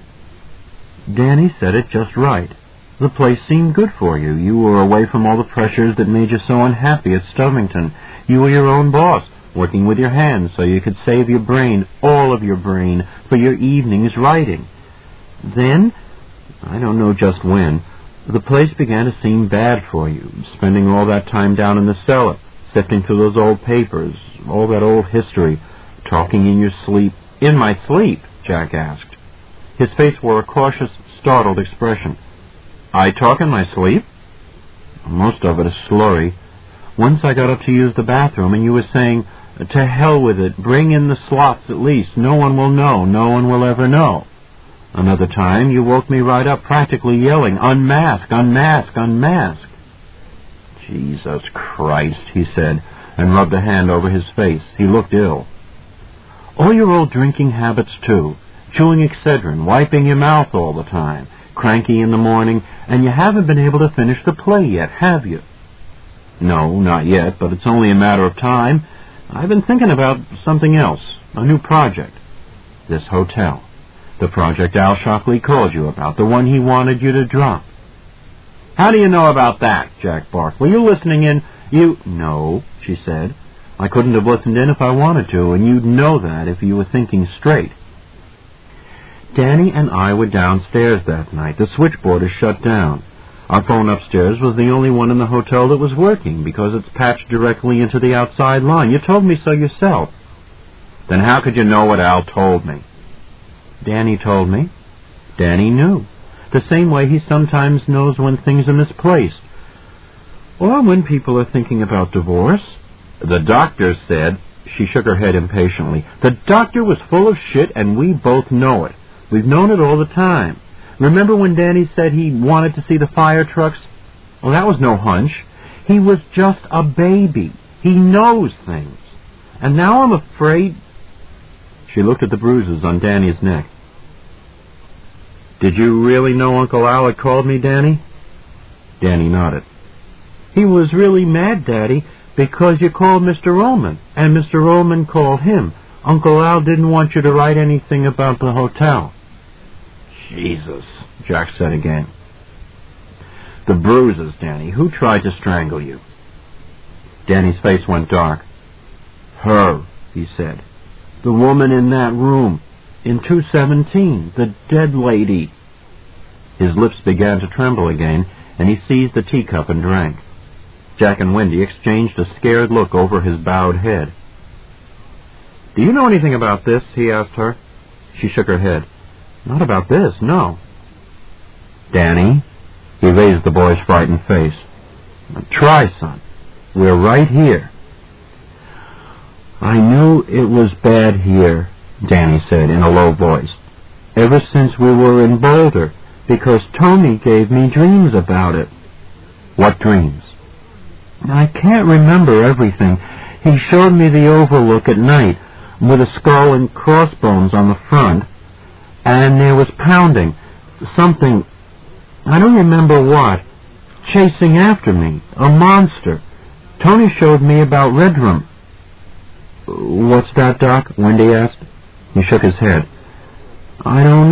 "Danny said it just right. The place seemed good for you. You were away from all the pressures that made you so unhappy at Stovington. You were your own boss, working with your hands so you could save your brain, all of your brain, for your evenings writing. Then, I don't know just when, the place began to seem bad for you, spending all that time down in the cellar, sifting through those old papers, all that old history, talking in your sleep." "In my sleep?" Jack asked. His face wore a cautious, startled expression. "I talk in my sleep?" "Most of it is slurry. Once I got up to use the bathroom, and you were saying, 'To hell with it, bring in the slots at least, no one will know, no one will ever know.' Another time, you woke me right up, practically yelling, 'Unmask, unmask, unmask.'" "Jesus Christ," he said, and rubbed a hand over his face. He looked ill. "All your old drinking habits, too. Chewing Excedrin, wiping your mouth all the time, cranky in the morning, and you haven't been able to finish the play yet, have you?" "No, not yet, but it's only a matter of time. I've been thinking about something else, a new project. This hotel. The project Al Shockley called you about, the one he wanted you to drop." "How do you know about that?" Jack barked. "Were you listening in? You—" "No," she said. "I couldn't have listened in if I wanted to, and you'd know that if you were thinking straight. Danny and I were downstairs that night. The switchboard is shut down. Our phone upstairs was the only one in the hotel that was working because it's patched directly into the outside line. You told me so yourself." "Then how could you know what Al told me?" "Danny told me." Danny knew. The same way he sometimes knows when things are misplaced. Or when people are thinking about divorce. "The doctor said—" She shook her head impatiently. "The doctor was full of shit, and we both know it. We've known it all the time. Remember when Danny said he wanted to see the fire trucks? Well, that was no hunch. He was just a baby. He knows things. And now I'm afraid—" She looked at the bruises on Danny's neck. "Did you really know Uncle Al had called me, Danny?" Danny nodded. "He was really mad, Daddy, because you called Mister Ullman, and Mister Ullman called him. Uncle Al didn't want you to write anything about the hotel." "Jesus," Jack said again. "The bruises, Danny. Who tried to strangle you?" Danny's face went dark. "Her," he said. "The woman in that room. In two seventeen, the dead lady. His lips began to tremble again, and he seized the teacup and drank. Jack and Wendy exchanged a scared look over his bowed head. "Do you know anything about this?" he asked her. She shook her head. "Not about this, no." "Danny," he raised the boy's frightened face. "Try, son. We're right here." "I knew it was bad here," Danny said in a low voice, "ever since we were in Boulder, because Tony gave me dreams about it." "What dreams?" "I can't remember everything. He showed me the overlook at night, with a skull and crossbones on the front, and there was pounding, something, I don't remember what, chasing after me, a monster. Tony showed me about Redrum." "What's that, Doc?" Wendy asked. He shook his head. "I don't